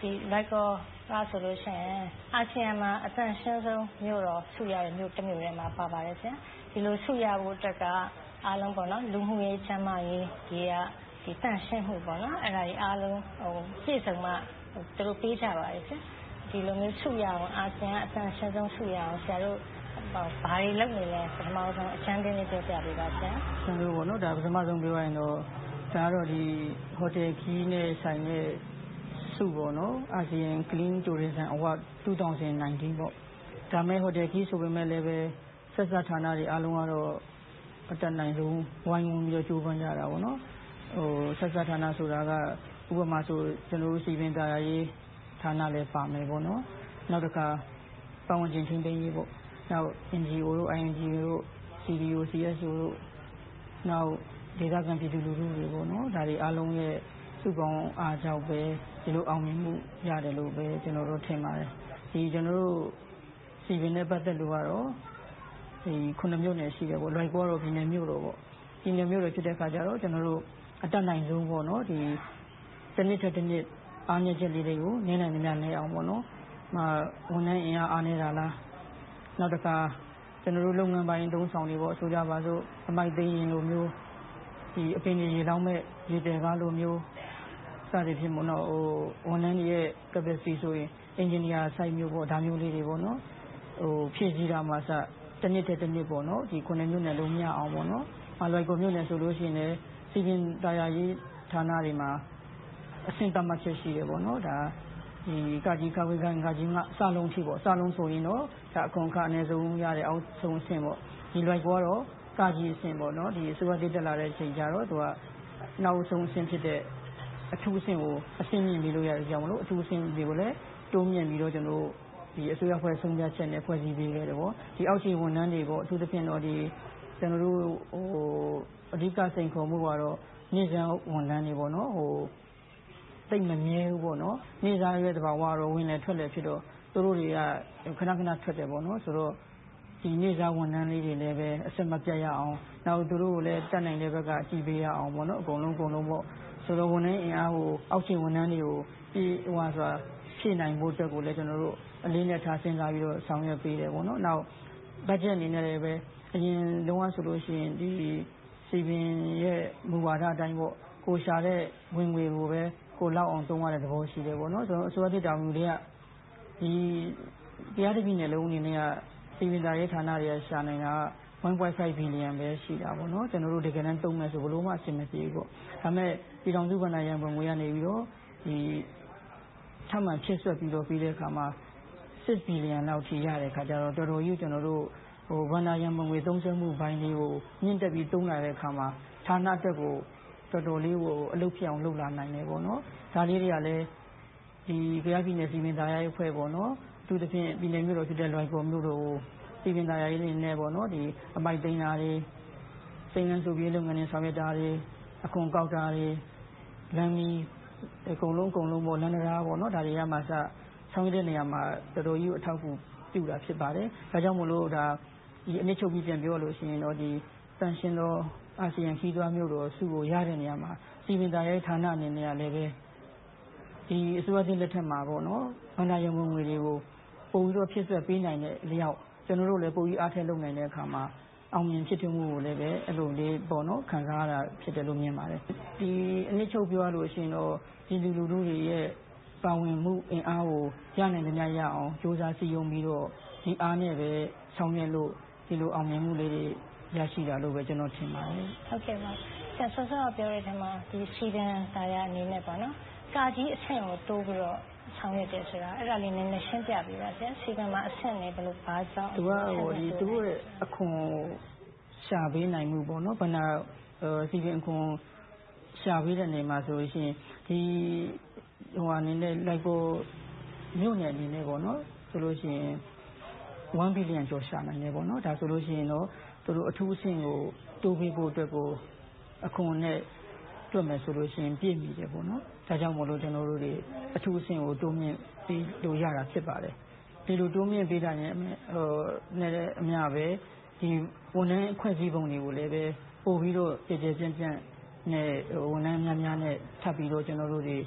Speaker 11: ဒီလိုက်ကောကဆိုလို့ရှိရင်အာဆီယံမှာအတန့်ရှင်းဆုံးမြို့တော်ဆုရတဲ့မြို့တစ်မြို့ထဲမှာပါပါတယ်ဆရာဒီလိုဆုရဖို့အတွက်ကအားလုံးပေါ့နော်လူမှုရေးချမ်းသာရေးဒီကဒီတန့်ရှင်းမှုပေါ့နော်အဲ့ဒါကြီးအားလုံးဟိုပြည့်စုံမှသူတို့ပေးကြပါတယ်ဆရာဒီလိုမျိုးဆုရအောင်အာဆီယံအတန့်ရှင်းဆုံးဆုရအောင်ဆရာတို့ဘာတွေလုပ်နေလဲပထမဆုံးအချမ်းတင်းလေးပြောပြပေးပါဆရာ
Speaker 12: ကျွန်တော်ပေါ့နော်ဒါပထမဆုံးပြောရရင်တော့ဒါတော့ဒီဟိုတယ်ခီးနဲ့ဆိုင်တဲ့ဆုပေါ့နော်အာဆီယံ Clean Tourism Award twenty nineteenပေါ့ဒါမဲ့ဟိုတယ်ခီးဆိုပေမဲ့လည်းပဲဆက်စပ်ဌာနတွေအားလုံးကတော့အတက်နိုင်ဆုံးဝိုင်းဝန်းပြီးတော့ကြိုးပမ်းကြတာပေါ့နော်ဟိုဆက်စပ်ဌာနဆိုတာကဥပမာဆိုကျွန်တော်တို့စီပင်သာယာရေးဌာနလည်းပါမယ်ပေါ့နော်နောက်တစ်ခါပတ်ဝန်းကျင်ထိန်းသိမ်းရေးပေါ့နောက် N G O တို့ I N G O တို့ C D O C S O တို့နောက်ဒေသခံပြည်သူလူထုတွေပေါ့နော်ဒါတွေအားလုံးရဲ့စုပေါင်းအားကြောင့်ပဲဒီလိုအောင်မြင်မှုရတယ်လို့ပဲကျွန်တော်တို့ထင်ပါတယ်ဒီကျွန်တော်တို့စီပင်နဲ့ပတ်သက်လို့ကတော့ဒီခုနှစ်မြို့နယ်ရှိတယ်ပေါ့လွိုက်ကောတော့ပြည်နယ်မြို့တော်ပေါ့ပြည်နယ်မြို့တော်ဖြစ်တဲ့အခါကျတော့ကျွန်တော်တို့အတက်နိုင်ဆုံးပေါ့နော်ဒီတစ်နှစ်တစ်နှစ်အားနည်းချက်လေးတွေကိုနည်းနိုင်များနေအောင်ပေါ့နော်မှာဝန်ထမ်းအင်အားအားနေတာလားနောက်တစ်ခါကျွန်တော်တို့လုပ်ငန်းပိုင်းတုံးဆောင်တွေပေါ့ဆိုကြပါစို့အမိုက်သိမ်းရင်လိုမျိုးဒီအပင်ကြီးရေလောင်းမဲ့ရေတယ်ကားလိုမျိုးစသည်ဖြင့်ပေါ့နော်ဟိုဝန်ထမ်းတွေရဲ့ capacity ဆိုရင် engineer site မျိုးပေါ့ဒါမျိုးလေးတွေပေါ့နော်ဟိုဖြည့်စည်းတာမှစတစ်နှစ်တစ်နှစ်ပေါ့နော်ဒီခုနှစ်မြို့နယ်လုံးမြအောင်ပေါ့နော်မလွိုက်ကိုမြို့နယ်ဆိုလို့ရှိရင်လည်းစီပင်သာယာရေးဌာနတွေမှာအဆင့်တတ်မှတ်ချက်ရှိတယ်ပေါ့နော်ဒါဒီကကြီးကဝေကကကြီးကစလုံးထိပေါ့စလုံးဆိုရင်တော့ဒါအခွန်အခအနည်းဆုံးရတဲ့အောက်ဆုံးအဆင့်ပေါ့ဒီလွိုက်ကတော့ကကြီးအဆင့်ပေါ့နော်ဒီစူပါတက်တက်လာတဲ့အချိန်ကျတော့သူကနောက်ဆုံးအဆင့်ဖြစ်တဲ့အထူးအဆင့်ကိုအဆင့်မြင့်ပြီးလို့ရတဲ့ကြောင့်မလို့အထူးအဆင့်တွေကိုလည်းတိုးမြင့်ပြီးတော့ကျွန်တော်ဒီအစိုးရဖွဲ့ဆုံးဖြတ်ချက်နဲ့ဖွဲ့စည်းပေးခဲ့တယ်ပေါ့ဒီအောက်ခြေဝန်ထမ်းတွေပေါ့အထူးသဖြင့်တော့ဒီကျွန်တော်တို့ဟိုအဓိကစိန်ခေါ်မှုကတော့နေစားဝန်ထမ်းတွေပေါ့နော်ဟိုသိမမြဲဘူးပေါ့နော်နေစားရဲ့တဘာဝတော့ဝင်လေထွက်လေဖြစ်တော့သူတို့တွေကခဏခဏထွက်တယ်ပေါ့နော်ဆိုတော့ဒီနေစားဝန်ထမ်းလေးတွေလည်းပဲအဆက်မပြတ်ရအောင်နောက်သူတို့ကိုလည်းတတ်နိုင်တဲ့ဘက်ကအကြည့်ပေးရအောင်ပေါ့နော်အကုန်လုံးအကုန်လုံးပေါ့ဆိုတော့ဝန်ထမ်းအင်အားကိုအောက်ခြေဝန်ထမ်းတွေကိုဒီဟိုဆိုတာဖြည့်နိုင်ဖို့အတွက်ကိုလည်းကျွန်တော်တို့အလေးနဲ့ထားစဉ်းစားပြီးတော့ဆောင်ရွက်ပေးတယ်ပေါ့နော်နောက်ဘတ်ဂျက်အနေနဲ့လည်းပဲအရင်လုံးဝဆိုလို့ရှိရင်ဒီစီပင်ရဲ့မူဝါဒအတိုင်းပေါ့ကိုရှာတဲ့ဝင်ငွေကိုပဲကိုလောက်အောင်သုံးရတဲ့သဘောရှိတယ်ပေါ့နော်ဆိုတော့အစိုးရတစ်တောင်မျိုးတွေကဒီတရားတပြည်နယ်လုံးအနေနဲ့ကစီပင်သာရေးဌာနတွေကရှာနိုင်တာone point five billion ပဲရှိတာပေါ့နော်ကျွန်တော်တို့တကယ်တမ်းသုံးမယ်ဆိုဘလို့မှအဆင်မပြေဘူးပေါ့ဒါပေမဲ့ပြည်ထောင်စုဘဏ္ဍာရန်ပုံငွေကနေပြီးတော့ဒီထပ်မံဖြည့်ဆွတ်ပြီးတော့ပြီးတဲ့အခါမှာsix billion လောက်ထိရတဲ့အခါကျတော့တော်တော်ကြီးကျွန်တော်တို့ဟိုဘဏ္ဍာရန်ပုံငွေသုံးစွဲမှုဘိုင်းလေးကိုမြင့်တက်ပြီးသုံးလာတဲ့အခါမှာဌာနအတွက်ကိုတော်တော်လေးကိုအလုပ်ဖြစ်အောင်လုပ်လာနိုင်တယ်ပေါ့နော်ဒါလေးတွေကလည်းဒီကြားပြည်နယ်စီမံသားရေးအဖွဲ့ပေါ့နော်အထူးသဖြင့်ပြည်နယ်မြို့တော်ဖြစ်တဲ့လွိုင်ကော်မြို့တော်ကိုစီမံသားရေးလေးနဲ့ပေါ့နော်ဒီအမိုက်သိမ်းတာတွေစိန်ငန်းစုပြေးလုပ်ငန်းတွေဆောင်ရွက်တာတွေအခွန်ကောက်တာတွေလမ်းမီအကုန်လုံးအကုန်လုံးပေါ့လမ်းတရားပေါ့နော်ဒါတွေကမှစဆောင်ရွက်တဲ့နေရာမှာတော်တော်ကြီးအထောက်အကူပြုတာဖြစ်ပါတယ်ဒါကြောင့်မို့လို့ဒါဒီအနည်းချုပ်ပြီးပြန်ပြောလို့ရှိရင်တော့ဒီတန်ရှင်းသောအာဆီယံခီးသွွားမျိုးတော်စုကိုရတဲ့နေရာမှာစီမံသားရေးဌာနအနေနဲ့လည်းပဲဒီအစိုးရသစ်လက်ထက်မှာပေါ့နော်ဘဏ္ဍာရန်ပုံငွေတွေကိုပုံပြီးတော့ဖြစ်ဆွဲပေးနိုင်တဲ့အလျောက်ကျွန်တော်တို့လည်းပုံပြီးအားထည့်လုပ်နိုင်တဲ့အခါမှာအောင်မြင်ဖြစ်ထွန်းမှုကိုလည်းပဲအဲ့လိုလေးပေါ့နော်ခံစားရတာဖြစ်တယ်လို့မြင်ပါတယ်ဒီအနည်းချုပ်ပြောလို့ရှိရင်တော့ဒီလူလူတွေရဲ့ပါဝင်မှုအင်အားကိုရနိုင်တဲ့များရအောင်စ조사စည်းရုံးပြီးတော့ဒီအားနဲ့ပဲဆောင်ရွက်လို့ဒီလိုအောင်မြင်မှုလေးတွေရရှိတာလို့ပဲကျွန်တော်ထင်ပါတယ်
Speaker 11: ဟုတ်ကဲ့ပါဆက်ဆောဆောပြောတဲ့ထဲမှာဒီစီဒန်သားရအနေနဲ့ပေါ့နော်ကာကြီးအဆင့်ကိုတိုးပြီးတော့ဆောင်ရွက်တယ်ဆိုတာအဲ့ဒါလေးနည်းနည်းရှင်းပြပေးပါဆရာစီဒန်မှာအဆင့်နဲ့ဘယ်လိုဘာကြောင့်
Speaker 12: သူကဟိုဒီသူတို့ရဲ့အခွန်ရှာပေးနိုင်မှုပေါ့နော်ဘဏ္ဍာစီပင်အခွန်ရှာပေးတဲ့နေမှာဆိုလို့ရှိရင်ဒီဟိုအနေနဲ့လိုက်ကိုမြို့နယ်အနေနဲ့ပေါ့နော်ဆိုလို့ရှိရင်one billion ကျော်ရှာနိုင်တယ်ပေါ့နော်ဒါဆိုလို့ရှိရင်တော့သူတို့အထူးအဆင့်ကိုတိုးပေးဖို့အတွက်ကိုအခွန်နဲ့တွက်မယ်ဆိုလို့ရှိရင်ပြည့်မီတယ်ပေါ့နော်ဒါကြောင့်မို့လို့ကျွန်တော်တို့တွေအထူးအဆင့်ကိုတိုးမြင့်ပြီးလို့ရတာဖြစ်ပါတယ်ဒီလိုတိုးမြင့်ပေးတာနဲ့ဟိုနဲ့အများပဲဒီဝန်ထမ်းအဖွဲ့အစည်းပုံတွေကိုလည်းပဲပို့ပြီးတော့ကြည်ကြဲပြန့်ပြန့်နဲ့ဝန်ထမ်းများများနဲ့ထပ်ပြီးတော့ကျွန်တော်တို့တွေ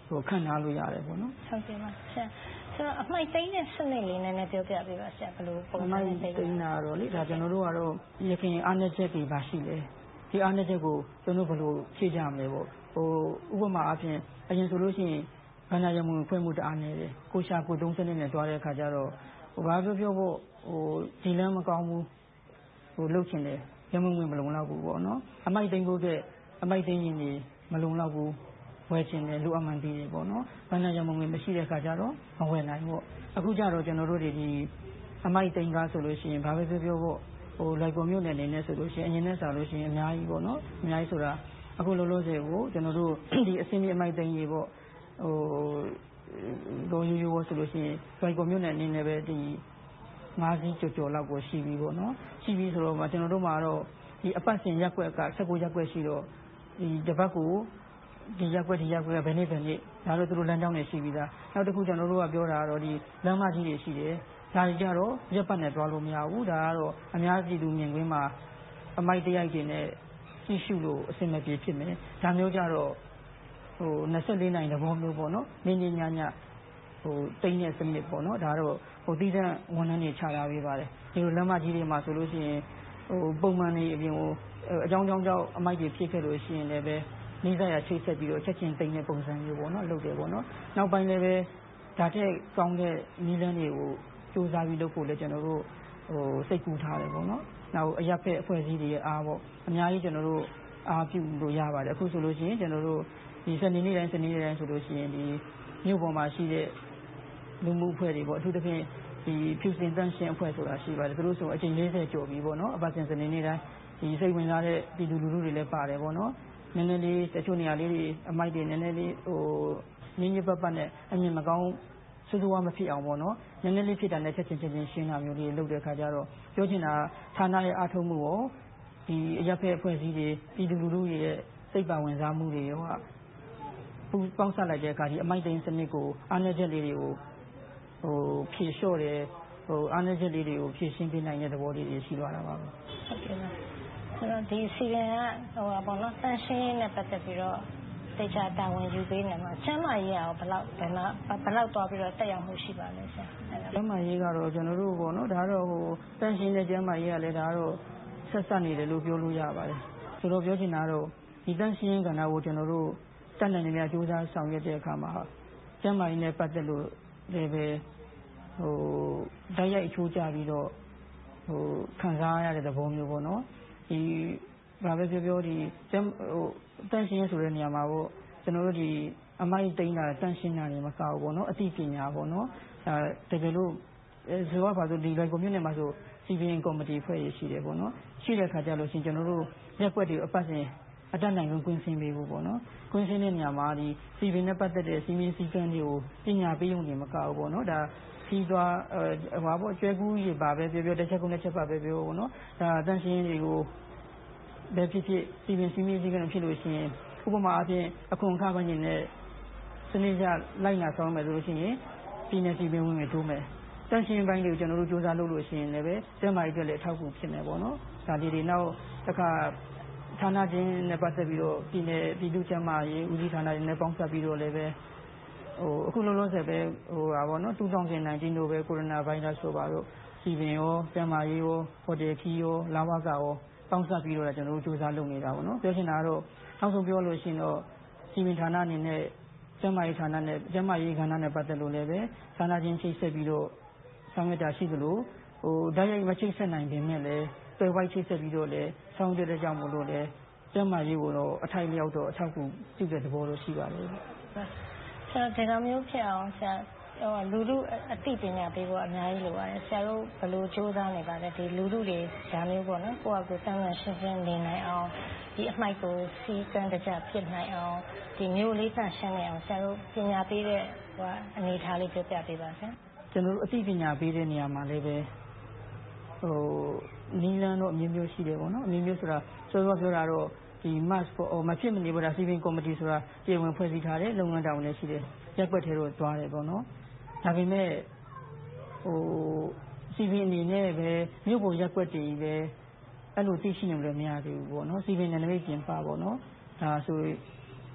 Speaker 12: ခန့်ထားလို့ရတယ်ပေါ့နော်
Speaker 11: ဟုတ်ကဲ့ပါဆရာဆိုတော့အမှိုက်သိမ်းတဲ့စနစ်လေးနည်းနည်းပြောပြပေးပါဆရာဘယ်လိုပုံစံနဲ့သိမ်း
Speaker 12: သိမ်းတာတော့လေဒါကျွန်တော်တို့ကတော့ရခိုင်အားနည်းချက်တွေပါရှိတယ်ဒီအားနည်းချက်ကိုကျွန်တော်ဘယ်လိုဖြည့်ကြမလဲပေါ့ဟိုဥပမာအဖြစ်အရင်ဆိုလို့ရှိရင်ဘဏ္ဍာရမုံဖွင့်မှုတအားနေတယ်ကိုရှာကိုသုံးစနစ်နဲ့တွားတဲ့အခါကျတော့ဟိုဘာပြောပြောဖို့ဟိုဒီလမ်းမကောင်းဘူးဟိုလှုပ်ချင်တယ်ရမုံဝင်မလုံလောက်ဘူးပေါ့နော်အမိုက်သိမ်းဖို့ကအမိုက်သိမ်းရင်ကြီးမလုံလောက်ဘူးဝယ်ချင်တယ်လူအမှန်တည်တယ်ပေါ့နော်ဘဏ္ဍာရမုံဝင်မရှိတဲ့အခါကျတော့မဝယ်နိုင်ဘူးအခုကျတော့ကျွန်တော်တို့တွေဒီအမိုက်သိမ်းကားဆိုလို့ရှိရင်ဘာပဲပြောပြောဖို့ဟိုလိုက်ပေါ်မြို့နယ်နေနဲ့ဆိုလို့ရှိရင်အရင်နဲ့ဆိုလို့ရှိရင်အများကြီးပေါ့နော်အများကြီးဆိုတာအခုလုံးလုံးစေကိုကျွန်တော်တို့ဒီအစင်းမြအမိုက်သိမ်းရေးပေါ့ဟိုလိုရိုးရိုးဆိုလို့ရှိရင်လိုက်ပေါ်မြို့နယ်နေနဲ့ပဲဒီငါးစီးကြော်ကြော်လောက်ကိုရှိပြီပေါ့နော်ရှိပြီဆိုတော့ကျွန်တော်တို့မှာတော့ဒီအပတ်စဉ်ရက်ွက်က၁၉ရက်ွက်ရှိတော့ဒီတစ်ပတ်ကိုဒီရက်ွက်ဒီရက်ွက်ကဘယ်နေ့ဘယ်နေ့ဒါတော့သူတို့လမ်းကြောင်းတွေရှိပြီသားနောက်တစ်ခုကျွန်တော်တို့ကပြောတာကတော့ဒီလမ်းမကြီးတွေရှိတယ်ဒါကြတော့ရက်ပတ်နဲ့တွားလို့မရဘူးဒါကတော့အများပြည်သူမြင်ကွင်းမှာအမိုက်တရိုက်တွေနဲ့ကြည့်ရှုလို့အဆင်မပြေဖြစ်မယ်ဒါမျိုးကြတော့ဟို၂၄နိုင်သဘောမျိုးပေါ့နော်နင်းနေညညဟိုတိတ်တဲ့စနစ်ပေါ့နော်ဒါတော့ဟိုတီးတဲ့ဝန်ထမ်းတွေခြာလာပေးပါတယ်ဒီလိုလမ်းမကြီးတွေမှာဆိုလို့ရှိရင်ဟိုပုံမှန်နေအပြင်ဟိုအကြောင်းကြောင်းကြောင့်အမိုက်တွေဖြစ်ခဲ့လို့ရှိရင်လည်းပဲနေစားရချိတ်ဆက်ပြီးတော့ချက်ချင်းတိတ်တဲ့ပုံစံမျိုးပေါ့နော်လုပ်တယ်ပေါ့နော်နောက်ပိုင်းလည်းပဲဒါတဲ့ကောင်းတဲ့နီးလန်းတွေကိုစူးစမ်းပြီးလုပ်ဖို့လည်းကျွန်တော်တို့ဟိုစိတ်ကူးထားတယ်ပေါ့နော်နောက်အရက်ဖက်အဖွဲ့အစည်းတွေရဲ့အားပေါ့အများကြီးကျွန်တော်တို့အားပြုလို့ရပါတယ်အခုဆိုလို့ရှိရင်ကျွန်တော်တို့ဒီစနေနေ့တိုင်းစနေနေ့တိုင်းဆိုလို့ရှိရင်ဒီမြို့ပေါ်မှာရှိတဲ့လူမှုအဖွဲ့တွေပေါ့အထူးသဖြင့်ဒီဖြူစင်တန်းရှင်းအဖွဲ့ဆိုတာရှိပါတယ်သူတို့ဆိုအချိန်၄၀ကျော်ပြီပေါ့နော်အပတ်စဉ်စနေနေ့တိုင်းဒီစိတ်ဝင်စားတဲ့ပြည်သူလူထုတွေလည်းပါတယ်ပေါ့နော်နည်းနည်းလေးတချို့နေရာလေးတွေအမိုက်တွေနည်းနည်းလေးဟိုညင်ညစ်ပတ်ပတ်နဲ့အမြင်မကောင်းစိုးစိုးဝါမဖြစ်အောင်ပေါ့နော်နည်းနည်းလေးဖြစ်တာနဲ့ချက်ချင်းချင်းချင်းရှင်းတာမျိုးလေးလုပ်တဲ့အခါကျတော့ပြောချင်တာဌာနရဲ့အားထုတ်မှုကိုဒီအရက်ဖက်အဖွဲ့အစည်းတွေပြည်သူလူထုရဲ့စိတ်ပါဝင်စားမှုတွေရောပူပေါင်းဆက်လိုက်တဲ့အခါဒီအမိုက်သိမ်းစနစ်ကိုအားနည်းချက်လေးတွေကိုဟိုဖြည့်လျှော့တယ်ဟိုအားနည်းချက်လေးတွေကိုဖြည့်ရှင်းပေးနိုင်တဲ့သဘောလေးတွေရှိသွားတာပါပဲ
Speaker 11: ဟုတ်ကဲ့ပါဆိုတော့ဒီစီရင်ကဟိုပါပေါ့နော်တန်ရှင်းနဲ့ပတ်သက်ပြီးတော့တေချာတာဝန်ယူပေးနေမှာကျမ်းမာရေးရောဘယ်လောက်ဘယ်မှာဘယ်လောက်တွားပြီးတော့တက်ရောက်မှုရှိပါလဲဆရာ
Speaker 12: ကျမ်းမာရေးကတော့ကျွန်တော်တို့ပေါ့နော်ဒါတော့ဟိုတန်ရှင်းတဲ့ကျမ်းမာရေးကလည်းဒါတော့ဆက်ဆက်နေတယ်လို့ပြောလို့ရပါတယ်ဆိုတော့ပြောချင်တာတော့ဒီတန်ရှင်းကဏ္ဍကိုကျွန်တော်တို့တက်နိုင်နေများကြိုးစားဆောင်ရွက်တဲ့အခါမှာကျမ်းမာရေးနဲ့ပတ်သက်လို့လည်းပဲဟိုဓာတ်ရိုက်အချိုးကျပြီးတော့ဟိုခံစားရတဲ့သဘောမျိုးပေါ့နော်ဒီဘာပဲပြောပြောဒီဟိုတန်ရှင်းဆိုတဲ့နေရာမှာပေါ့ကျွန်တော်တို့ဒီအမိုက်သိမ်းတာတန်ရှင်းတာတွေမကောက်ဘူးပေါ့နော်အသိပညာပေါ့နော်အဲတကယ်လို့ဆိုတော့ဘာလို့ဒီလိုက်ကွန်မြူနတီမှာဆိုစီဗီအင်ကော်မတီဖွဲ့ရရှိတယ်ပေါ့နော်ရှိတဲ့ခါကျလို့ရှိရင်ကျွန်တော်တို့ရက်ွက်တွေအပတ်စဉ်အတက်နိုင်ဆုံးကွင်းဆင်းပေးဖို့ပေါ့နော်ကွင်းဆင်းတဲ့နေရာမှာဒီစီဗီနဲ့ပတ်သက်တဲ့စီမင်းစည်းကမ်းတွေကိုပညာပေးရုံနဲ့မကောက်ဘူးပေါ့နော်ဒါပြီးသွားဟိုဘာပေါ့ကျွဲကူးရေပါပဲပြောပြောတစ်ချက်ကုန်းတစ်ချက်ပါပဲပြောပေါ့နော်ဒါတန်ရှင်းတွေကိုဘယ်ဖြစ်ဖြစ်စီမင်းစီမင်းစည်းကမ်းဖြစ်လို့ရှိရင်ဥပမာအဖြစ်အခွန်အခပိုင်းနဲ့စနစ်ကျလိုက်နာဆောင်မယ်ဆိုလို့ရှိရင်ပြည်နယ်စီမင်းဝင်ဝင်တိုးမယ်တန်ရှင်းပိုင်းတွေကိုကျွန်တော်တို့စူးစမ်းလုပ်လို့ရှိရင်လည်းပဲကျန်းမာရေးအတွက်လည်းအထောက်အကူဖြစ်မယ်ပေါ့နော်ဒါဒီတွေနောက်တစ်ခါဌာနချင်းနဲ့ပတ်သက်ပြီးတော့ပြည်နယ်ပြည်သူ့ကျန်းမာရေးဦးစီးဌာနတွေနဲ့ပေါင်းစပ်ပြီးတော့လည်းပဲဟိုအခုလုံးလုံးဆက်ပဲဟိုဟာပေါ့နော်၂၀၁၉တို့ပဲကိုရိုနာဗိုင်းရပ်စ်ဆိုပါတော့စီပင်ရောကျန်းမာရေးရောဟိုတယ်ခီးရောလာဝကရောပေါင်းစပ်ပြီးတော့ကျွန်တော်တို့စူးစမ်းလုပ်နေတာပေါ့နော်ပြောချင်တာကတော့နောက်ဆုံးပြောလို့ရှိရင်တော့စီပင်ဌာနအနေနဲ့ကျန်းမာရေးဌာနနဲ့ကျန်းမာရေးဌာနနဲ့ပတ်သက်လို့လည်းပဲဌာနချင်းချိတ်ဆက်ပြီးတော့ဆောင်ရွက်တာရှိသလိုဟိုဓာတ်ရိုက်မချိတ်ဆက်နိုင်ပေမဲ့လည်းတွဲဝိုက်ချိတ်ဆက်ပြီးတော့လည်းဆောင်ရွက်တဲ့ကြောင့်မို့လို့လည်းကျန်းမာရေးကိုတော့အထိုက်လျောက်တော့အထောက်အကူပြုတဲ့သဘောလို့ရှိပါတယ်
Speaker 11: ဆရာဒီလိုမျိုးဖြစ်အောင်ဆရာဟိုလူလူအသိပညာပေးဖို့အများကြီးလိုပါတယ်ဆရာတို့ဘယ်လိုစူးစမ်းနေပါလဲဒီလူလူတွေဒါမျိုးပေါ့နော်ကိုယ့်အကူတန်းတန်းရှင်းရှင်းနေနိုင်အောင်ဒီအမိုက်ကိုစီးကမ်းတကျဖြစ်နိုင်အောင်ဒီမျိုးလေးတန်းရှင်းနေအောင်ဆရာတို့ပညာပေးတဲ့ဟိုအနေထားလေးပြောပြပေးပါဆရာ
Speaker 12: ကျွန်တော်တို့အသိပညာပေးတဲ့နေရာမှာလည်းပဲဟိုနီလန်းတော့အမျိုးမျိုးရှိတယ်ပေါ့နော်အမျိုးမျိုးဆိုတာစောစောပြောတာတော့ဒီ mask ပေါ့မဖြစ်မနေပေါ့ဒါစီဗင်ကော်မတီဆိုတာပြည်ဝင်ဖွဲ့စည်းထားတယ်လုပ်ငန်းတောင်လည်းရှိတယ်ရက်ွက်ထဲတော့တွားတယ်ပေါ့နော်ဒါပေမဲ့ဟိုစီဗင်အနေနဲ့ပဲမြို့ပေါ်ရက်ွက်တည်ပဲအဲ့လိုသိရှိနေလို့မရသေးဘူးပေါ့နော်စီဗင်နယ်နိမိတ်ပြင်ပပေါ့နော်ဒါဆို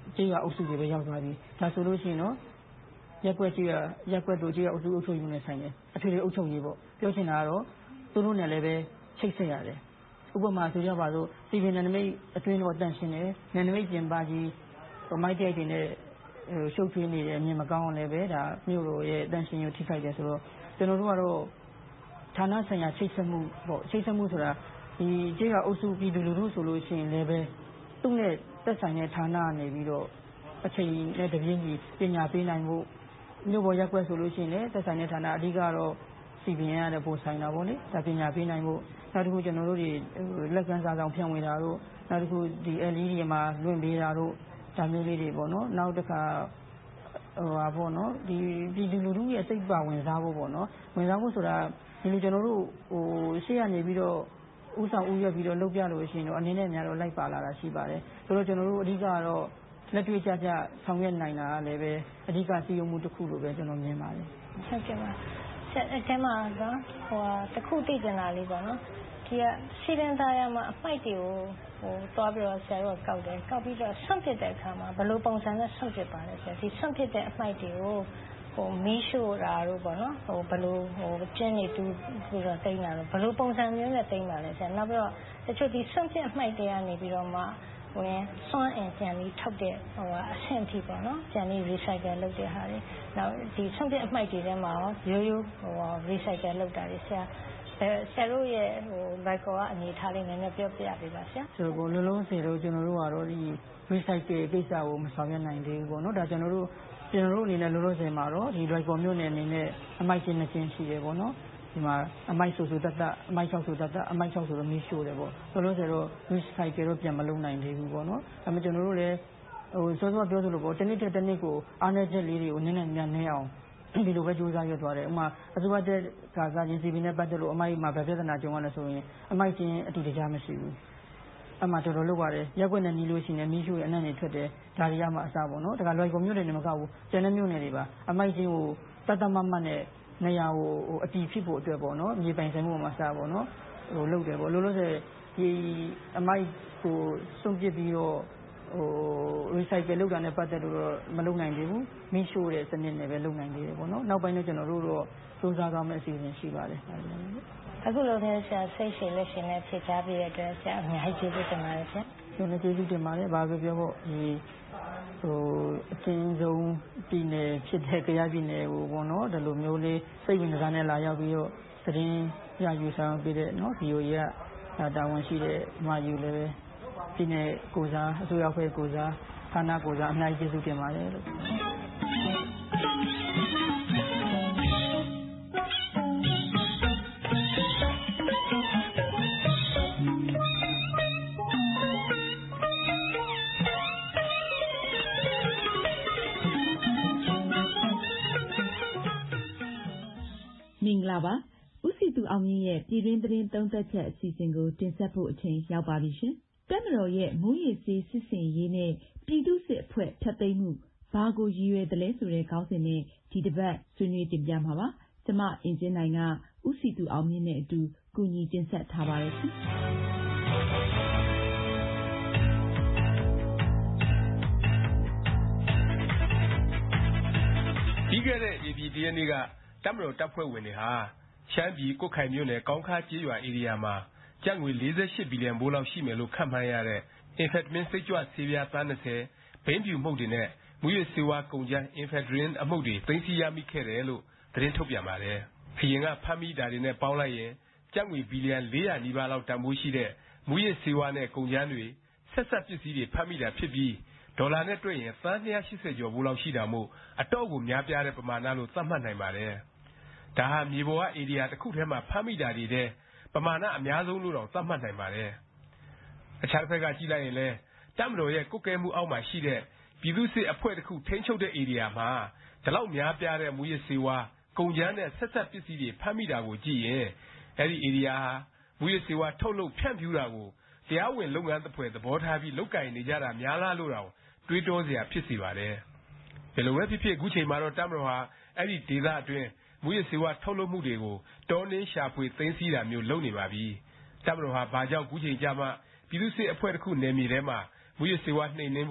Speaker 12: ကျေးရွာအုပ်စုတွေပဲရောက်သွားပြီဒါဆိုလို့ရှိရင်တော့ရက်ွက်ကျေးရွာရက်ွက်တို့ကျေးရွာအုပ်စုအုပ်ချုပ်ရေးနဲ့ဆိုင်တယ်အထွေထွေအုပ်ချုပ်ရေးပေါ့ပြောချင်တာကတော့သူတို့နဲ့လည်းပဲချိတ်ဆက်ရတယ်ဥပမာဆိုကြပါစို့စီပင်နယ်နိမိတ်အတွင်းတော့တန့်ရှင်းတယ်နယ်နိမိတ်ပြင်ပကြီးမိုက်တဲ့တွေနဲ့ရှုပ်ထွေးနေတယ်မြင်မကောင်းလည်းပဲဒါမြို့တော်ရဲ့တန့်ရှင်းရေးထိခိုက်တယ်ဆိုတော့ကျွန်တော်တို့ကတော့ဌာနဆိုင်ရာချိတ်ဆက်မှုပေါ့ချိတ်ဆက်မှုဆိုတာဒီကျေးရွာအုပ်စုပြည်သူလူထုဆိုလို့ရှိရင်လည်းပဲသူ့နဲ့သက်ဆိုင်တဲ့ဌာနကနေပြီးတော့အချိန်နဲ့တပြေးညီပညာပေးနိုင်ဖို့မြို့ပေါ်ရက်ွက်ဆိုလို့ရှိရင်လည်းသက်ဆိုင်တဲ့ဌာနအဓိကတော့စီပင်ရတဲ့ပို့ဆိုင်တာပေါ့လေဒါပညာပေးနိုင်ဖို့နောက်တစ်ခုကျွန်တော်တို့တွေလက်ကမ်းစာဆောင်ဖြန့်ဝေတာတို့နောက်တစ်ခုဒီ L E D မှာလွှင့်ပေးတာတို့ဒါမျိုးလေးတွေပေါ့နော်နောက်တစ်ခါဟိုပါပေါ့နော်ဒီပြည်သူလူထုရဲ့စိတ်ပါဝင်စားဖို့ပေါ့နော်ဝင်စားဖို့ဆိုတာဒီလိုကျွန်တော်တို့ဟိုရှေ့ကနေပြီးတော့ဥဆောင်ဥရွက်ပြီးတော့လုပ်ပြလို့ရှိရင်တော့အနေနဲ့များတော့လိုက်ပါလာတာရှိပါတယ်ဆိုတော့ကျွန်တော်တို့အဓိကတော့လက်တွေ့ကြကြဆောင်ရွက်နိုင်တာလည်းပဲအဓိကစီယုံမှုတစ်ခုလိုပဲကျွန်တော်မြင်ပါတယ်
Speaker 11: ဟုတ်ကဲ့ပါဆက်အထဲမှာကဟိုတစ်ခုသိကျင်တာလေးပေါ့နော်ဒီကစီရင်သားရမှာအပိုက်တွေကိုဟိုသွားပြီးတော့ဆရာတို့ကောက်တယ်ကောက်ပြီးတော့ဆွန့်ပစ်တဲ့အခါမှာဘယ်လိုပုံစံနဲ့ဆွန့်ပစ်ပါလဲဆရာဒီဆွန့်ပစ်တဲ့အပိုက်တွေကိုဟိုမီးရှို့တာတို့ပေါ့နော်ဟိုဘယ်လိုဟိုကျင်းနေတူပြီးတော့တိမ့်တာတို့ဘယ်လိုပုံစံမျိုးနဲ့တိမ့်ပါလဲဆရာနောက်ပြီးတော့တချို့ဒီဆွန့်ပစ်အပိုက်တွေကနေပြီးတော့မှဝင်စွန့်အင်ပြန်ပြီးထုတ်တဲ့ဟိုအဆင့်အထိပေါ့နော်ပြန်ပြီး recycle လုပ်တဲ့ဟာတွေနောက်ဒီဆွန့်ပစ်အပိုက်တွေထဲမှာရောရိုးရိုးဟို recycle လုပ်တာတွေဆရာဆရာတို့ရဲ့ဟိုဘိုက်ကောကအနေထားလေးနည်းနည်းပြောပြပေးပါဆရာ
Speaker 12: ဆိုတော့လုံးလုံးစီတော့ကျွန်တော်တို့ကတော့ဒီ recycle ကိစ္စကိုမဆောင်ရွက်နိုင်သေးဘူးပေါ့နော်ဒါကျွန်တော်တို့ကျွန်တော်တို့အနေနဲ့လုံးလုံးစီမှာတော့ဒီ right ကောမျိုးနဲ့အနေနဲ့အမိုက်ချင်းနှစ်ချင်းရှိတယ်ပေါ့နော်ဒီမှာအမိုက်ဆူဆူတတ်တအမိုက်ချောက်ဆူတတ်တအမိုက်ချောက်ဆိုတော့မီးရှို့တယ်ပေါ့လုံးလုံးစီတော့ recycle တော့ပြန်မလုပ်နိုင်သေးဘူးပေါ့နော်ဒါပေမဲ့ကျွန်တော်တို့လည်းဟိုစောစောပြောသလိုပေါ့တစ်နေ့တစ်တစ်နေ့ကိုအားနည်းချက်လေးတွေကိုနည်းနည်းမြန်နေအောင်ဒီလိုပဲကြိုးစားရသွားတယ်ဥမာအစိုးရတဲ့ကာကချင်းစီပီနဲ့ပတ်သက်လို့အမိုက်မှာဗပြဿနာကြုံရလဲဆိုရင်အမိုက်ချင်းအတူတကြားမရှိဘူးအမှတော်တော်လုပ်ပါတယ်ရက်ွက်နဲ့နီးလို့ရှိရင်မီးရှို့ရအနံ့နေထွက်တယ်ဒါတွေကမှအစပေါ့နော်ဒါကလွိုက်ကုန်မျိုးတွေနဲ့မကောက်ဘူးကျန်တဲ့မျိုးတွေတွေပါအမိုက်ချင်းကိုတတ်တမမတ်နဲ့နေရာကိုဟိုအတီးဖြစ်ဖို့အတွက်ပေါ့နော်မြေပိုင်ဆိုင်မှုမှာစပေါ့နော်ဟိုလုပ်တယ်ပေါ့လို့လို့ဆိုဒီအမိုက်ကိုစွန့်ပစ်ပြီးတော့ဟို recycle လုပ်တာနဲ့ပတ်သက်လို့တော့မလုပ်နိုင်သေးဘူးမီးရှို့တဲ့စနစ်နဲ့ပဲလုပ်နိုင်သေးတယ်ပေါ့နော်နောက်ပိုင်းတော့ကျွန်တော်တို့တော့စူးစမ်းသွားမယ့်အစီအစဉ်ရှိပါတယ်
Speaker 11: အခုလိုမျိုးဆရာစိတ်ရှိလက်ရှိနဲ့ဖြေချပေးရတဲ့ဆရာအများကြီးကျေးဇူးတင်ပါတယ်ဆရာ
Speaker 12: ကျွန်တော်ကျေးဇူးတင်ပါတယ်ဘာပဲပြောဖို့ဒီဟိုအချင်းဆုံးပြည်နယ်ဖြစ်တဲ့ကြားပြည်နယ်ဟိုပေါ့နော်ဒီလိုမျိုးလေးစိတ်ဝင်စားနဲ့လာရောက်ပြီးတော့သတင်းရယူဆောင်ပေးတဲ့နော် ဗီအိုအေ ကတာဝန်ရှိတဲ့မာယူလည်းပဲပြည်နယ်ကိုစားအစိုးရဖွဲ့ကိုစားဌာနကိုစားအများကြီးကျေးဇူးတင်ပါတယ်လို့
Speaker 13: မင်္ဂလာပါဦးစီသူအောင်မြင့်ရဲ့ပြည်တွင်းသတင်းသုံးသပ်ချက်အစီအစဉ်ကိုတင်ဆက်ဖို့အချိန်ရောက်ပါပြီရှင်တပ်မတော်ရဲ့မူးယစ်ဆေးစစ်ဆင်ရေးနဲ့ပြည်သူ့စစ်အဖွဲ့ဖျက်သိမ်းမှုဘာကိုရည်ရွယ်တယ်လဲဆိုတဲ့ခေါင်းစဉ်နဲ့ဒီတစ်ပတ်ဆွေးနွေးတင်ပြမှာပါကျမအင်ဂျင်နိုင်ကဦးစီသူအောင်မြင့်နဲ့အတူကူညီတင်ဆက်ထားပါတယ်ရှင်
Speaker 14: ပြီးခဲ့တဲ့ဧပြီတရက်နေ့ကတပ်မတော်တပ်ဖွဲ့ဝင်တွေဟာရှမ်းပြည်ကွတ်ခိုင်မြို့နယ်ကောင်းခါးကျေးရွာဧရိယာမှာကျပ်ငွေလေးဆယ့်ဘီလီယံဘိုးလောက်ရှိမယ်လို့ခန့်မှန်းရတဲ့ Amphetamine စိတ်ကြွဆေးပြားသန်း၂၀ဘိန်းဖြူမှုန့်တွေနဲ့မူးယစ်ဆေးဝါးကုန်ကြမ်း Ephedrine အမှုန့်တွေသိမ်းဆည်းရမိခဲ့တယ်လို့သတင်းထုတ်ပြန်ပါတယ်။အရင်ကဖမ်းမိတာတွေနဲ့ပေါင်းလိုက်ရင်ကျပ်ငွေဘီလီယံလေးရာနီးပါးလောက်တန်ဖိုးရှိတဲ့မူးယစ်ဆေးဝါးနဲ့ကုန်ကြမ်းတွေဆက်စပ်ပစ္စည်းတွေဖမ်းမိတာဖြစ်ပြီးဒေါ်လာနဲ့တွက်ရင်သန်း၂၈၀ကျော်ဘိုးလောက်ရှိတာမို့အတော့ကိုများပြားတဲ့ပမာဏလို့သတ်မှတ်နိုင်ပါတယ်။ဒါဟာမြေပေါ်ကဧရိယာတစ်ခုထဲမှာဖမ်းမိတာတွေထဲပမာဏအများဆုံးလို့တောင်သတ်မှတ်နိုင်ပါတယ်။အခြားတစ်ဖက်ကကြည့်လိုက်ရင်လည်းတပ်မတော်ရဲ့ကွပ်ကဲမှုအောက်မှာရှိတဲ့ပြည်သူ့စစ်အဖွဲ့တစ်ခုထိန်းချုပ်တဲ့ဧရိယာမှာဒီလောက်များပြားတဲ့မူးယစ်ဆေးဝါးကုန်ကြမ်းနဲ့ဆက်စပ်ပစ္စည်းတွေဖမ်းမိတာကိုကြည့်ရင်အဲဒီဧရိယာဟာမူးယစ်ဆေးဝါးထုတ်လုပ်ဖြန့်ဖြူးတာကိုတရားဝင်လုပ်ငန်းသဖွယ်သဘောထားပြီးလုပ်ကိုင်နေကြတာများလားလို့တောင်တွေးတောစရာဖြစ်စေပါတယ်။ဘယ်လိုပဲဖြစ်ဖြစ်ခုချိန်မှာတော့တပ်မတော်ဟာအဲဒီဒေသအတွင်းမူးယစ်ဆေးဝါးထုတ်လုပ်မှုတွေကိုတောနင်းရှာဖွေသိမ်းဆည်းတာမျိုးလုပ်နေပါပြီ။တပ်မတော်ဟာဘာကြောင့်ခုချိန်ကြမှပြည်သူ့စစ်အဖွဲ့တစ်ခုနယ်မြေထဲမှာမူးယစ်ဆေးဝါးနှိမ်နင်းဖို့